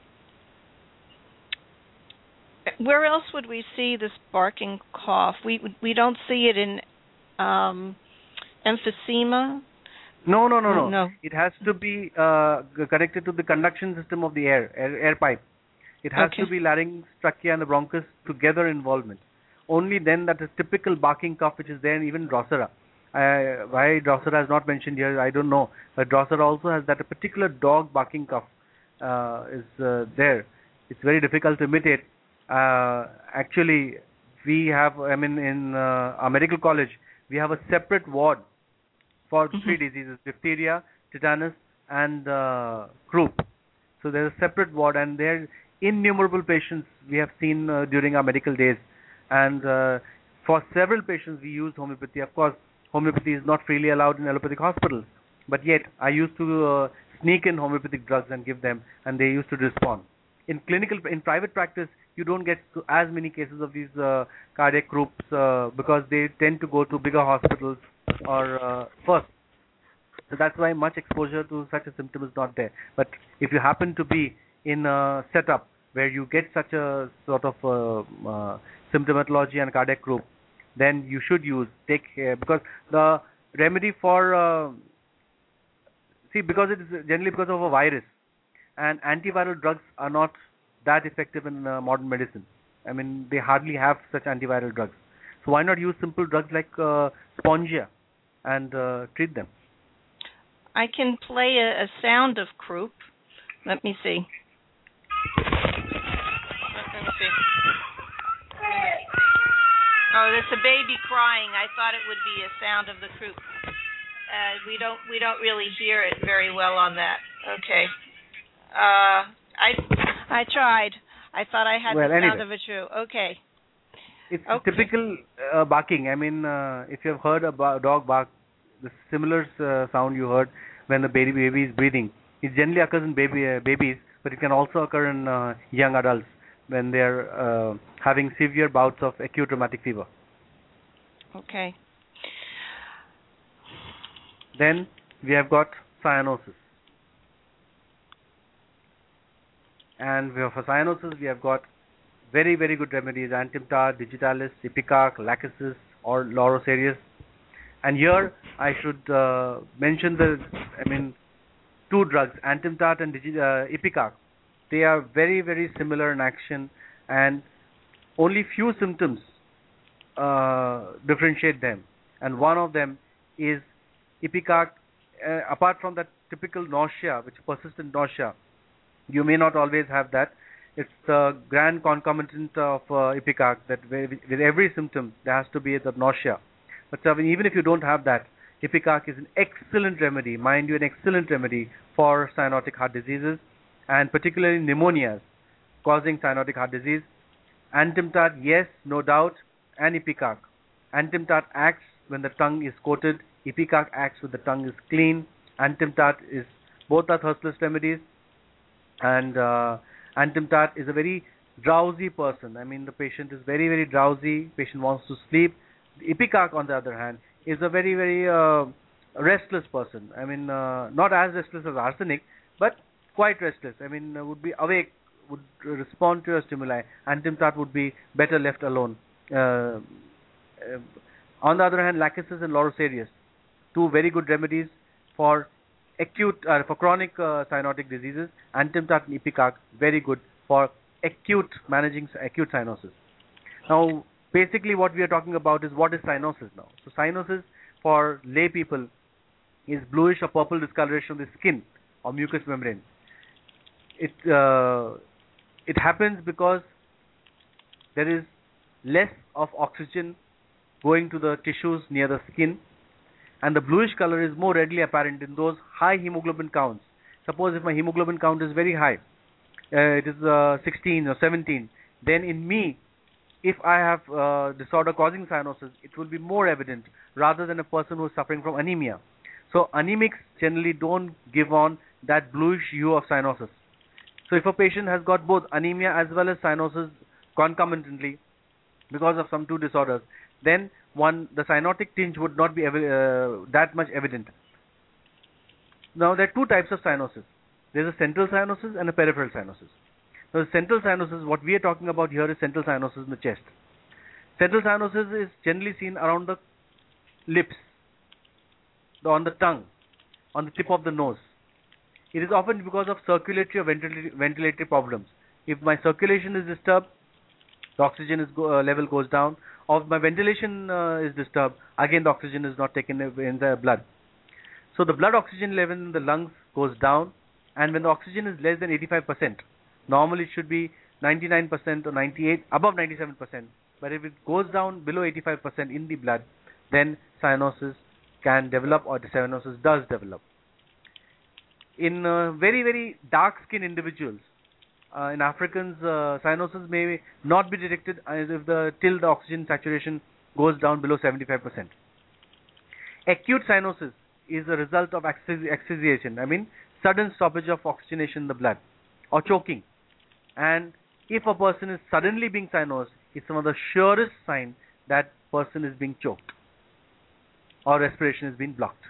Where else would we see this barking cough? We we don't see it in um, emphysema. No, no, no, no, no. It has to be uh, connected to the conduction system of the air, air, air pipe. It has Okay. to be larynx, trachea, and the bronchus together involvement. Only then that is typical barking cough, which is there in even Drosera. Uh, why Drosera is not mentioned here, I don't know. But Drosera also has that a particular dog barking cough uh, is uh, there. It's very difficult to imitate. Uh, actually, we have, I mean, in uh, our medical college, we have a separate ward for Mhm. three diseases: diphtheria, tetanus, and uh, croup. So there's a separate ward, and there are innumerable patients we have seen uh, during our medical days. And uh, for several patients, we use homeopathy. Of course, homeopathy is not freely allowed in allopathic hospitals, but yet I used to uh, sneak in homeopathic drugs and give them, and they used to respond. In clinical, in private practice, you don't get to as many cases of these uh, cardiac croups uh, because they tend to go to bigger hospitals or uh, first. So that's why much exposure to such a symptom is not there. But if you happen to be in a setup where you get such a sort of uh, uh, symptomatology and cardiac croup, then you should use, take care, because the remedy for, uh, see, because it is generally because of a virus, and antiviral drugs are not that effective in uh, modern medicine. I mean, they hardly have such antiviral drugs. So why not use simple drugs like uh, spongia and uh, treat them? I can play a, a sound of croup. Let me see. Let me see. Oh, that's a baby crying. I thought it would be a sound of the croup. Uh, we don't we don't really hear it very well on that. Okay. Uh, I I tried. I thought I had Well, the anyway. sound of it too. Okay. It's Okay. typical uh, barking. I mean, uh, if you have heard a ba- dog bark, the similar uh, sound you heard when the baby baby is breathing, it generally occurs in baby uh, babies, but it can also occur in uh, young adults when they are uh, having severe bouts of acute rheumatic fever. Okay. Then we have got cyanosis. And we have, for cyanosis, we have got very, very good remedies: Antimtar, Digitalis, Ipecac, Lachesis, or Loroseries. And here I should uh, mention the, I mean, two drugs, Antimtar and Digi- uh, Ipecac. They are very, very similar in action, and only few symptoms uh, differentiate them, and one of them is ipecac. Uh, apart from that typical nausea, which is persistent nausea, you may not always have that. It's the grand concomitant of uh, ipecac that with with every symptom there has to be the nausea. But uh, even if you don't have that, ipecac is an excellent remedy, mind you, an excellent remedy for cyanotic heart diseases, and particularly pneumonias causing cyanotic heart disease. Antimtat, yes, no doubt, and ipecac. Antimtat acts when the tongue is coated. Ipecac acts when the tongue is clean. Antimtat is, both are thirstless remedies, and uh, Antimtat is a very drowsy person. I mean, the patient is very, very drowsy. Patient wants to sleep. Ipecac, on the other hand, is a very, very uh, restless person. I mean, uh, not as restless as arsenic, but quite restless. I mean, uh, would be awake, would respond to your stimuli. Antimtat would be better left alone. Uh, uh, on the other hand, lachesis and lorocerius, two very good remedies for acute, uh, for chronic uh, cyanotic diseases. Antimtat and ipecac, very good for acute, managing acute cyanosis. Now, basically what we are talking about is what is cyanosis now. So cyanosis for lay people is bluish or purple discoloration of the skin or mucous membrane. It uh, it happens because there is less of oxygen going to the tissues near the skin, and the bluish color is more readily apparent in those high hemoglobin counts. Suppose if my hemoglobin count is very high, uh, it is uh, sixteen or seventeen, then in me, if I have uh, disorder causing cyanosis, it will be more evident rather than a person who is suffering from anemia. So anemics generally don't give on that bluish hue of cyanosis. So if a patient has got both anemia as well as cyanosis concomitantly because of some two disorders, then one the cyanotic tinge would not be evi uh, that much evident. Now there are two types of cyanosis. There is a central cyanosis and a peripheral cyanosis. Now the central cyanosis, what we are talking about here is central cyanosis in the chest. Central cyanosis is generally seen around the lips, on the tongue, on the tip of the nose. It is often because of circulatory or ventilatory, ventilatory problems. If my circulation is disturbed, the oxygen is go, uh, level goes down. Or if my ventilation uh, is disturbed, again the oxygen is not taken in the blood. So the blood oxygen level in the lungs goes down, and when the oxygen is less than eighty-five percent, normally it should be ninety-nine percent or ninety-eight, above ninety-seven percent. But if it goes down below eighty-five percent in the blood, then cyanosis can develop, or the cyanosis does develop. In uh, very, very dark-skinned individuals, uh, in Africans, uh, cyanosis may not be detected as if the till the oxygen saturation goes down below seventy-five percent. Acute cyanosis is a result of asphyxiation. I mean, sudden stoppage of oxygenation in the blood, or choking. And if a person is suddenly being cyanosed, it's one of the surest signs that person is being choked or respiration is being blocked.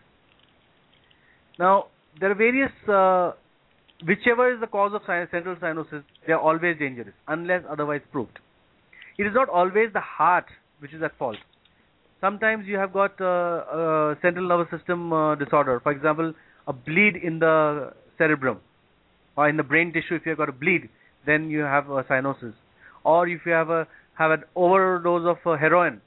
Now, there are various, uh, whichever is the cause of central cyanosis, they are always dangerous unless otherwise proved. It is not always the heart which is at fault. Sometimes you have got uh, uh, central nervous system uh, disorder. For example, a bleed in the cerebrum or in the brain tissue. If you have got a bleed, then you have a cyanosis. Or if you have a have an overdose of uh, heroin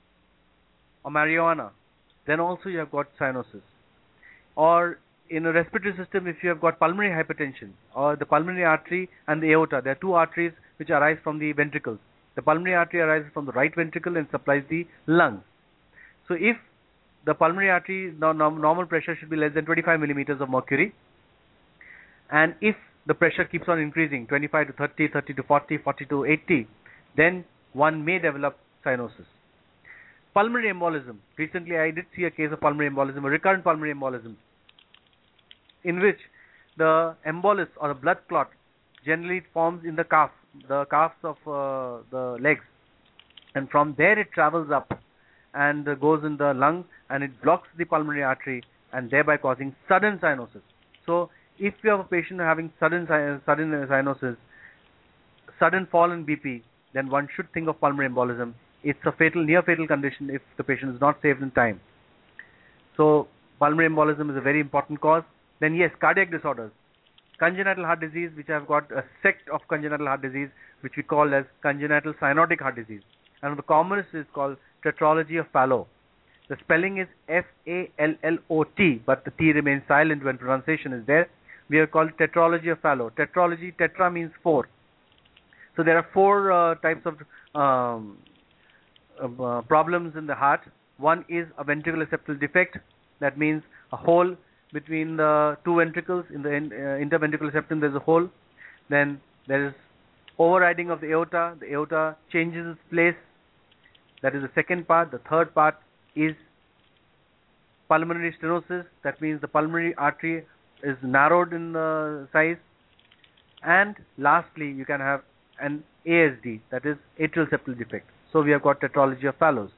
or marijuana, then also you have got cyanosis. Or in a respiratory system, if you have got pulmonary hypertension or the pulmonary artery and the aorta, there are two arteries which arise from the ventricles. The pulmonary artery arises from the right ventricle and supplies the lungs. So if the pulmonary artery, no, no, normal pressure should be less than twenty-five millimeters of mercury, and if the pressure keeps on increasing, twenty-five to thirty, thirty to forty, forty to eighty, then one may develop cyanosis. Pulmonary embolism. Recently I did see a case of pulmonary embolism, a recurrent pulmonary embolism, in which the embolus or the blood clot generally forms in the calf, the calves of uh, the legs, and from there it travels up and uh, goes in the lung, and it blocks the pulmonary artery and thereby causing sudden cyanosis. So if you have a patient having sudden sudden cyanosis, sudden fall in B P, then one should think of pulmonary embolism. It's a fatal, near fatal condition if the patient is not saved in time. So pulmonary embolism is a very important cause. Then yes, cardiac disorders, congenital heart disease, which have got a sect of congenital heart disease, which we call as congenital cyanotic heart disease. And the commonest is called tetralogy of Fallot. The spelling is F A L L O T, but the T remains silent when pronunciation is there. We are called tetralogy of Fallot. Tetralogy, tetra means four. So there are four uh, types of um, uh, problems in the heart. One is a ventricular septal defect. That means a hole between the two ventricles. In the in, uh, interventricular septum, there's a hole. Then there is overriding of the aorta. The aorta changes its place. That is the second part. The third part is pulmonary stenosis. That means the pulmonary artery is narrowed in uh, size. And lastly, you can have an A S D, that is atrial septal defect. So we have got tetralogy of Fallot.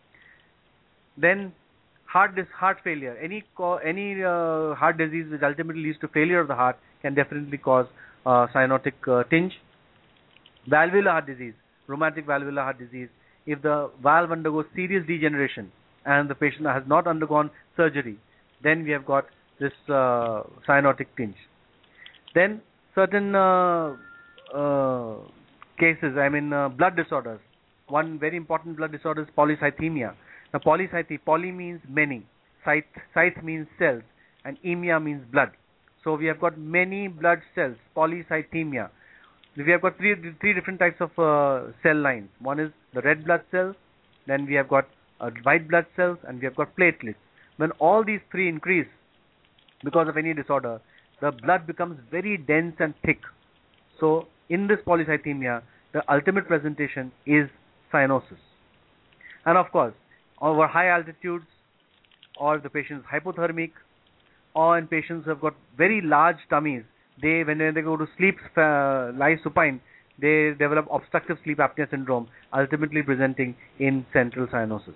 Then heart dis- heart failure. Any co- any uh, heart disease which ultimately leads to failure of the heart can definitely cause uh, cyanotic uh, tinge. Valvular heart disease, rheumatic valvular heart disease. If the valve undergoes serious degeneration and the patient has not undergone surgery, then we have got this uh, cyanotic tinge. Then certain uh, uh, cases, I mean uh, blood disorders. One very important blood disorder is polycythemia. Now polycythemia, poly means many, cyth, cyth means cells, and emia means blood. So we have got many blood cells, polycythemia. We have got three three different types of uh, cell lines. One is the red blood cells, then we have got uh, white blood cells, and we have got platelets. When all these three increase because of any disorder, the blood becomes very dense and thick. So in this polycythemia, the ultimate presentation is cyanosis. And of course, over high altitudes, or the patient is hypothermic, or in patients who have got very large tummies, they when they go to sleep, uh, lie supine, they develop obstructive sleep apnea syndrome, ultimately presenting in central cyanosis.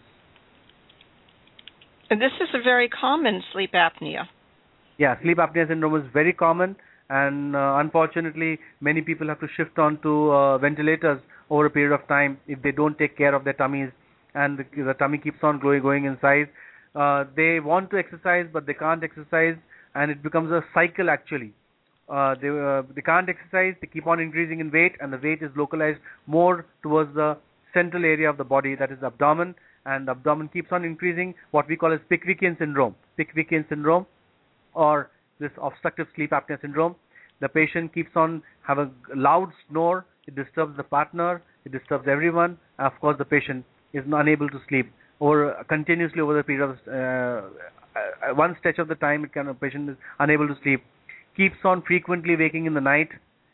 And this is a very common sleep apnea. Yeah, sleep apnea syndrome is very common, and uh, unfortunately, many people have to shift on to uh, ventilators over a period of time if they don't take care of their tummies, and the, the tummy keeps on growing, going in size. Uh, they want to exercise, but they can't exercise, and it becomes a cycle actually. Uh, they uh, they can't exercise, they keep on increasing in weight, and the weight is localized more towards the central area of the body, that is the abdomen, and the abdomen keeps on increasing, what we call as Pickwickian syndrome. Pickwickian syndrome, or this obstructive sleep apnea syndrome. The patient keeps on have a loud snore, it disturbs the partner, it disturbs everyone, and of course the patient is unable to sleep over continuously over the period of uh, uh, one stretch of the time. It can, a patient is unable to sleep, keeps on frequently waking in the night,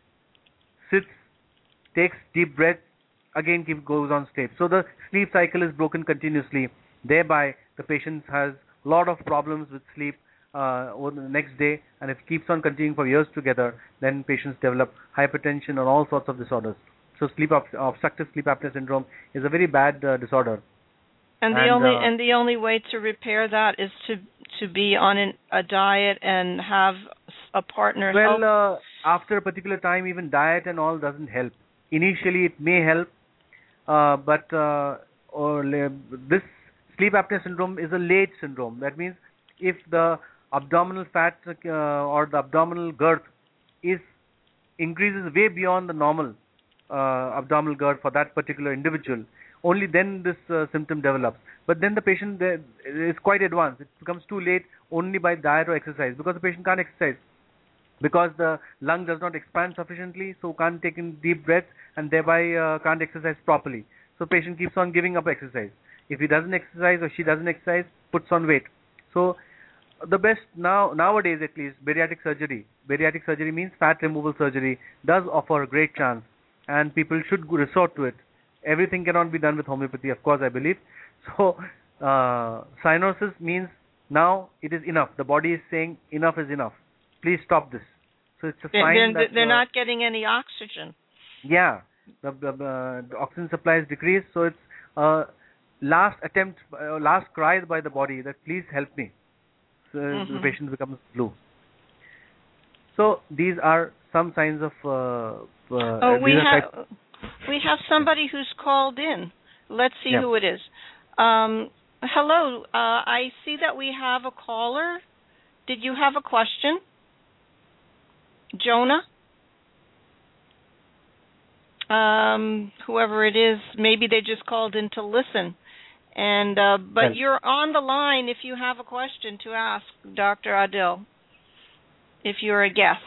sits, takes deep breaths, again keep, goes on sleep. So the sleep cycle is broken continuously. Thereby, the patient has a lot of problems with sleep uh, over the next day, and if it keeps on continuing for years together, then patients develop hypertension and all sorts of disorders. So sleep ob- obstructive sleep apnea syndrome is a very bad uh, disorder. And the and, only uh, and the only way to repair that is to to be on an, a diet and have a partner well, help. uh, after a particular time, even diet and all doesn't help. Initially, it may help, uh, but uh, or this sleep apnea syndrome is a late syndrome. That means if the abdominal fat uh, or the abdominal girth is increases way beyond the normal uh, abdominal girth for that particular individual, only then this uh, symptom develops. But then the patient uh, is quite advanced. It becomes too late only by diet or exercise, because the patient can't exercise, because the lung does not expand sufficiently, so can't take in deep breaths, and thereby uh, can't exercise properly. So patient keeps on giving up exercise. If he doesn't exercise or she doesn't exercise, puts on weight. So the best now nowadays, at least, bariatric surgery. Bariatric surgery means fat removal surgery, does offer a great chance, and people should go resort to it. Everything cannot be done with homeopathy, of course, I believe. So uh, cyanosis means now it is enough. The body is saying enough is enough. Please stop this. So it's a sign they're, that they're uh, not getting any oxygen. Yeah, the, the, uh, the oxygen supply is decreased. So it's uh, last attempt, uh, last cry by the body that please help me. So mm-hmm. the patient becomes blue. So these are some signs of. Uh, uh, oh, we have type- we have somebody who's called in. Let's see yeah. who it is. Um, hello, uh, I see that we have a caller. Did you have a question, Jonah? Um, whoever it is, maybe they just called in to listen. And uh, but Well, you're on the line if you have a question to ask Doctor Adil, if you're a guest.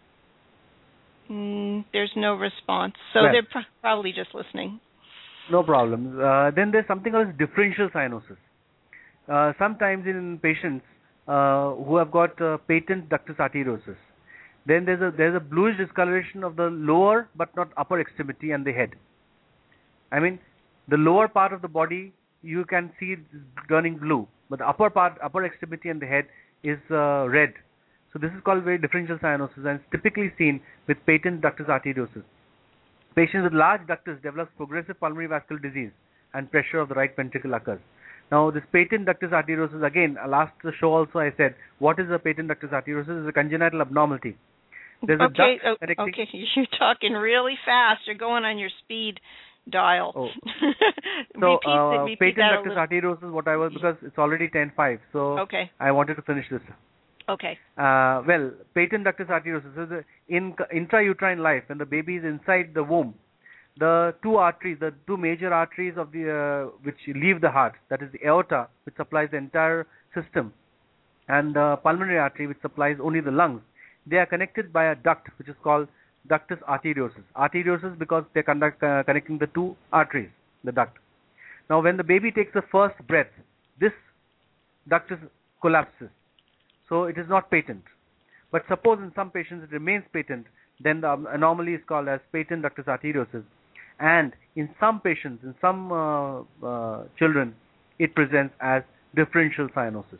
Mm, there's no response, so Well. they're pr- probably just listening. No problem. Uh, then there's something called differential cyanosis. Uh, sometimes in patients uh, who have got uh, patent ductus arteriosus, then there's a there's a bluish discoloration of the lower but not upper extremity and the head. I mean, the lower part of the body you can see it turning blue, but the upper part, upper extremity and the head is uh, red. So this is called very differential cyanosis, and it's typically seen with patent ductus arteriosus. Patients with large ductus develop progressive pulmonary vascular disease and pressure of the right ventricle occurs. Now, this patent ductus arteriosus, again, last show also I said, what is a patent ductus arteriosus? It's a congenital abnormality. There's a okay, duct oh, connecting... okay, you're talking really fast. You're going on your speed dial. Oh. repeat, so, uh, repeat patent that ductus arteriosus, what I was, because it's already ten five, so okay. I wanted to finish this. Okay. Uh, well, patent ductus arteriosus is a, in intrauterine life, when the baby is inside the womb, the two arteries, the two major arteries of the uh, which leave the heart, that is the aorta, which supplies the entire system, and the pulmonary artery, which supplies only the lungs, they are connected by a duct, which is called ductus arteriosus. Arteriosus because they conduct uh, connecting the two arteries, the duct. Now, when the baby takes the first breath, this ductus collapses. So it is not patent. But suppose in some patients it remains patent, then the anomaly is called as patent ductus arteriosus. And in some patients, in some uh, uh, children, it presents as differential cyanosis.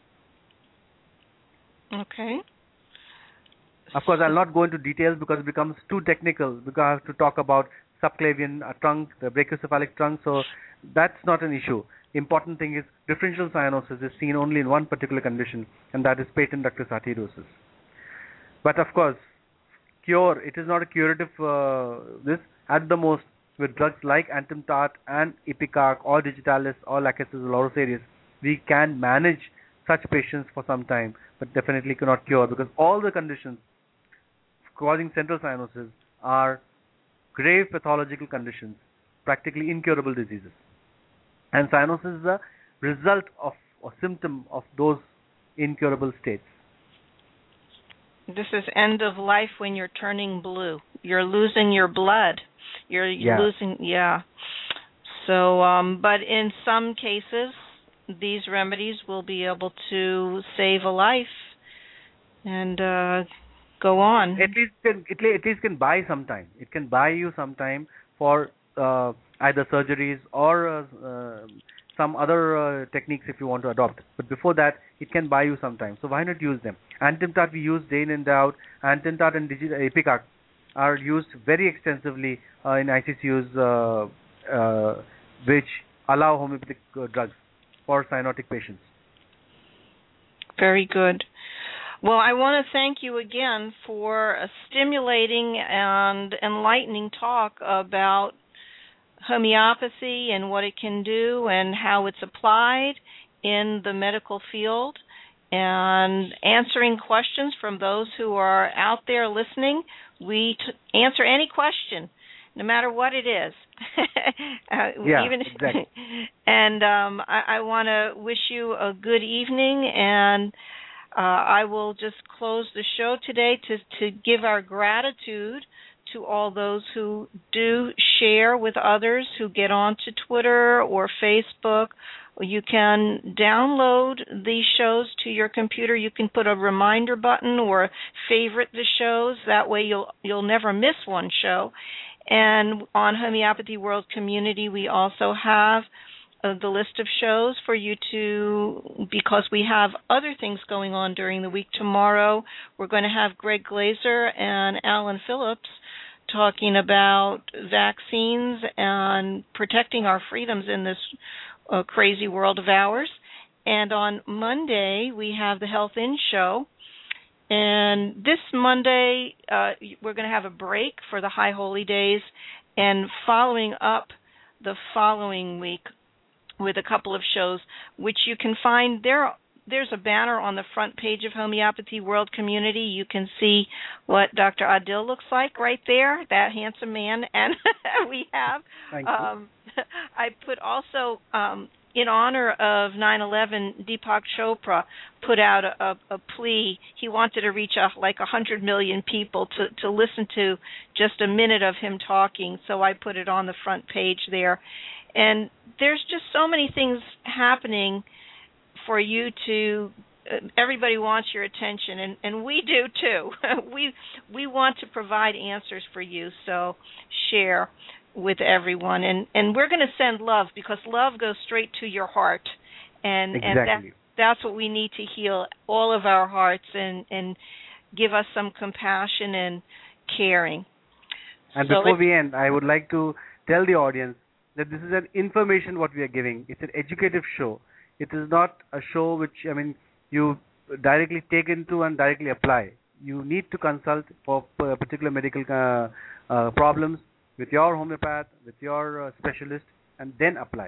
Okay. Of course, I'll not go into details because it becomes too technical, because I have to talk about subclavian uh, trunk, the brachiocephalic trunk, so that's not an issue. Important thing is differential cyanosis is seen only in one particular condition, and that is patent ductus arteriosus. But of course, cure, it is not a curative uh, this, at the most, with drugs like Antimtat and Ipecac or Digitalis or Lachesis or Loroseris, we can manage such patients for some time, but definitely cannot cure, because all the conditions causing central cyanosis are grave pathological conditions, practically incurable diseases. And cyanosis is a result of or symptom of those incurable states. This is end of life when you're turning blue. You're losing your blood. You're Yeah. losing, yeah. So, um, but in some cases, these remedies will be able to save a life and uh, go on. At least can, at least, at least can buy some time. It can buy you some time for uh, either surgeries or uh, uh, some other uh, techniques if you want to adopt. But before that, it can buy you some time. So why not use them? Antimtat we use day in and day out. Antimtat and Ipecac are used very extensively uh, in I C C Us, uh, uh, which allow homeopathic uh, drugs for cyanotic patients. Very good. Well, I want to thank you again for a stimulating and enlightening talk about homeopathy and what it can do and how it's applied in the medical field, and answering questions from those who are out there listening. We t- answer any question, no matter what it is. uh, yeah, even exactly. And um, I, I want to wish you a good evening, and uh, I will just close the show today to, to give our gratitude to all those who do share with others, who get onto Twitter or Facebook. You can download these shows to your computer. You can put a reminder button or favorite the shows. That way you'll you'll never miss one show. And on Homeopathy World Community, we also have uh, the list of shows for you to, because we have other things going on during the week. Tomorrow, we're going to have Greg Glazer and Alan Phillips talking about vaccines and protecting our freedoms in this uh, crazy world of ours. And on Monday, we have the Health In Show. And this Monday, uh, we're going to have a break for the High Holy Days, and following up the following week with a couple of shows, which you can find there. There's a banner on the front page of Homeopathy World Community. You can see what Doctor Adil looks like right there, that handsome man. And we have, Thank um, I put also um, in honor of nine eleven, Deepak Chopra put out a, a, a plea. He wanted to reach a, like one hundred million people to, to listen to just a minute of him talking, so I put it on the front page there. And there's just so many things happening for you to, uh, everybody wants your attention, and, and we do too. we we want to provide answers for you, so share with everyone. And, and we're going to send love, because love goes straight to your heart. And, exactly. and that, that's what we need to heal all of our hearts and, and give us some compassion and caring. And so before we end, I would like to tell the audience that this is an information what we are giving. It's an educative show. It is not a show which, I mean, you directly take into and directly apply. You need to consult for particular medical uh, uh, problems with your homeopath, with your uh, specialist, and then apply.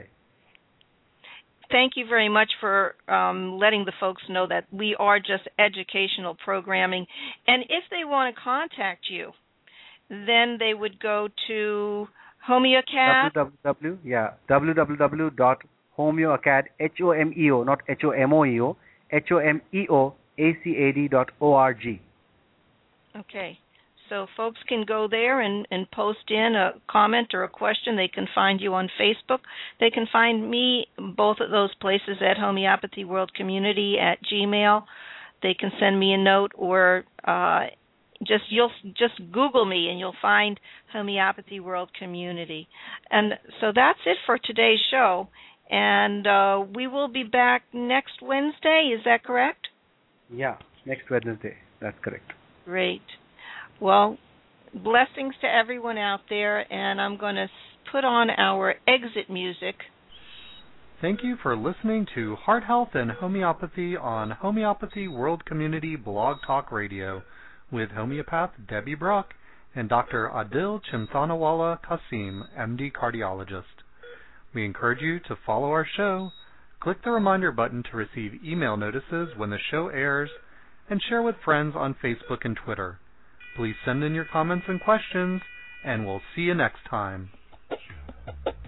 Thank you very much for um, letting the folks know that we are just educational programming. And if they want to contact you, then they would go to Homeoacad. www, yeah, www dot homeoacad, H O M E O, not H O M O E O, H O M E O A C A D dot O R G. Okay. So folks can go there and, and post in a comment or a question. They can find you on Facebook. They can find me both of those places at Homeopathy World Community at Gmail. They can send me a note, or uh, just you'll just Google me and you'll find Homeopathy World Community. And so that's it for today's show. And uh, we will be back next Wednesday. Is that correct? Yeah, next Wednesday. That's correct. Great. Well, blessings to everyone out there, and I'm going to put on our exit music. Thank you for listening to Heart Health and Homeopathy on Homeopathy World Community Blog Talk Radio with homeopath Debbie Brock and Doctor Adil Chimthanawala Kasim, M D Cardiologist. We encourage you to follow our show, click the reminder button to receive email notices when the show airs, and share with friends on Facebook and Twitter. Please send in your comments and questions, and we'll see you next time.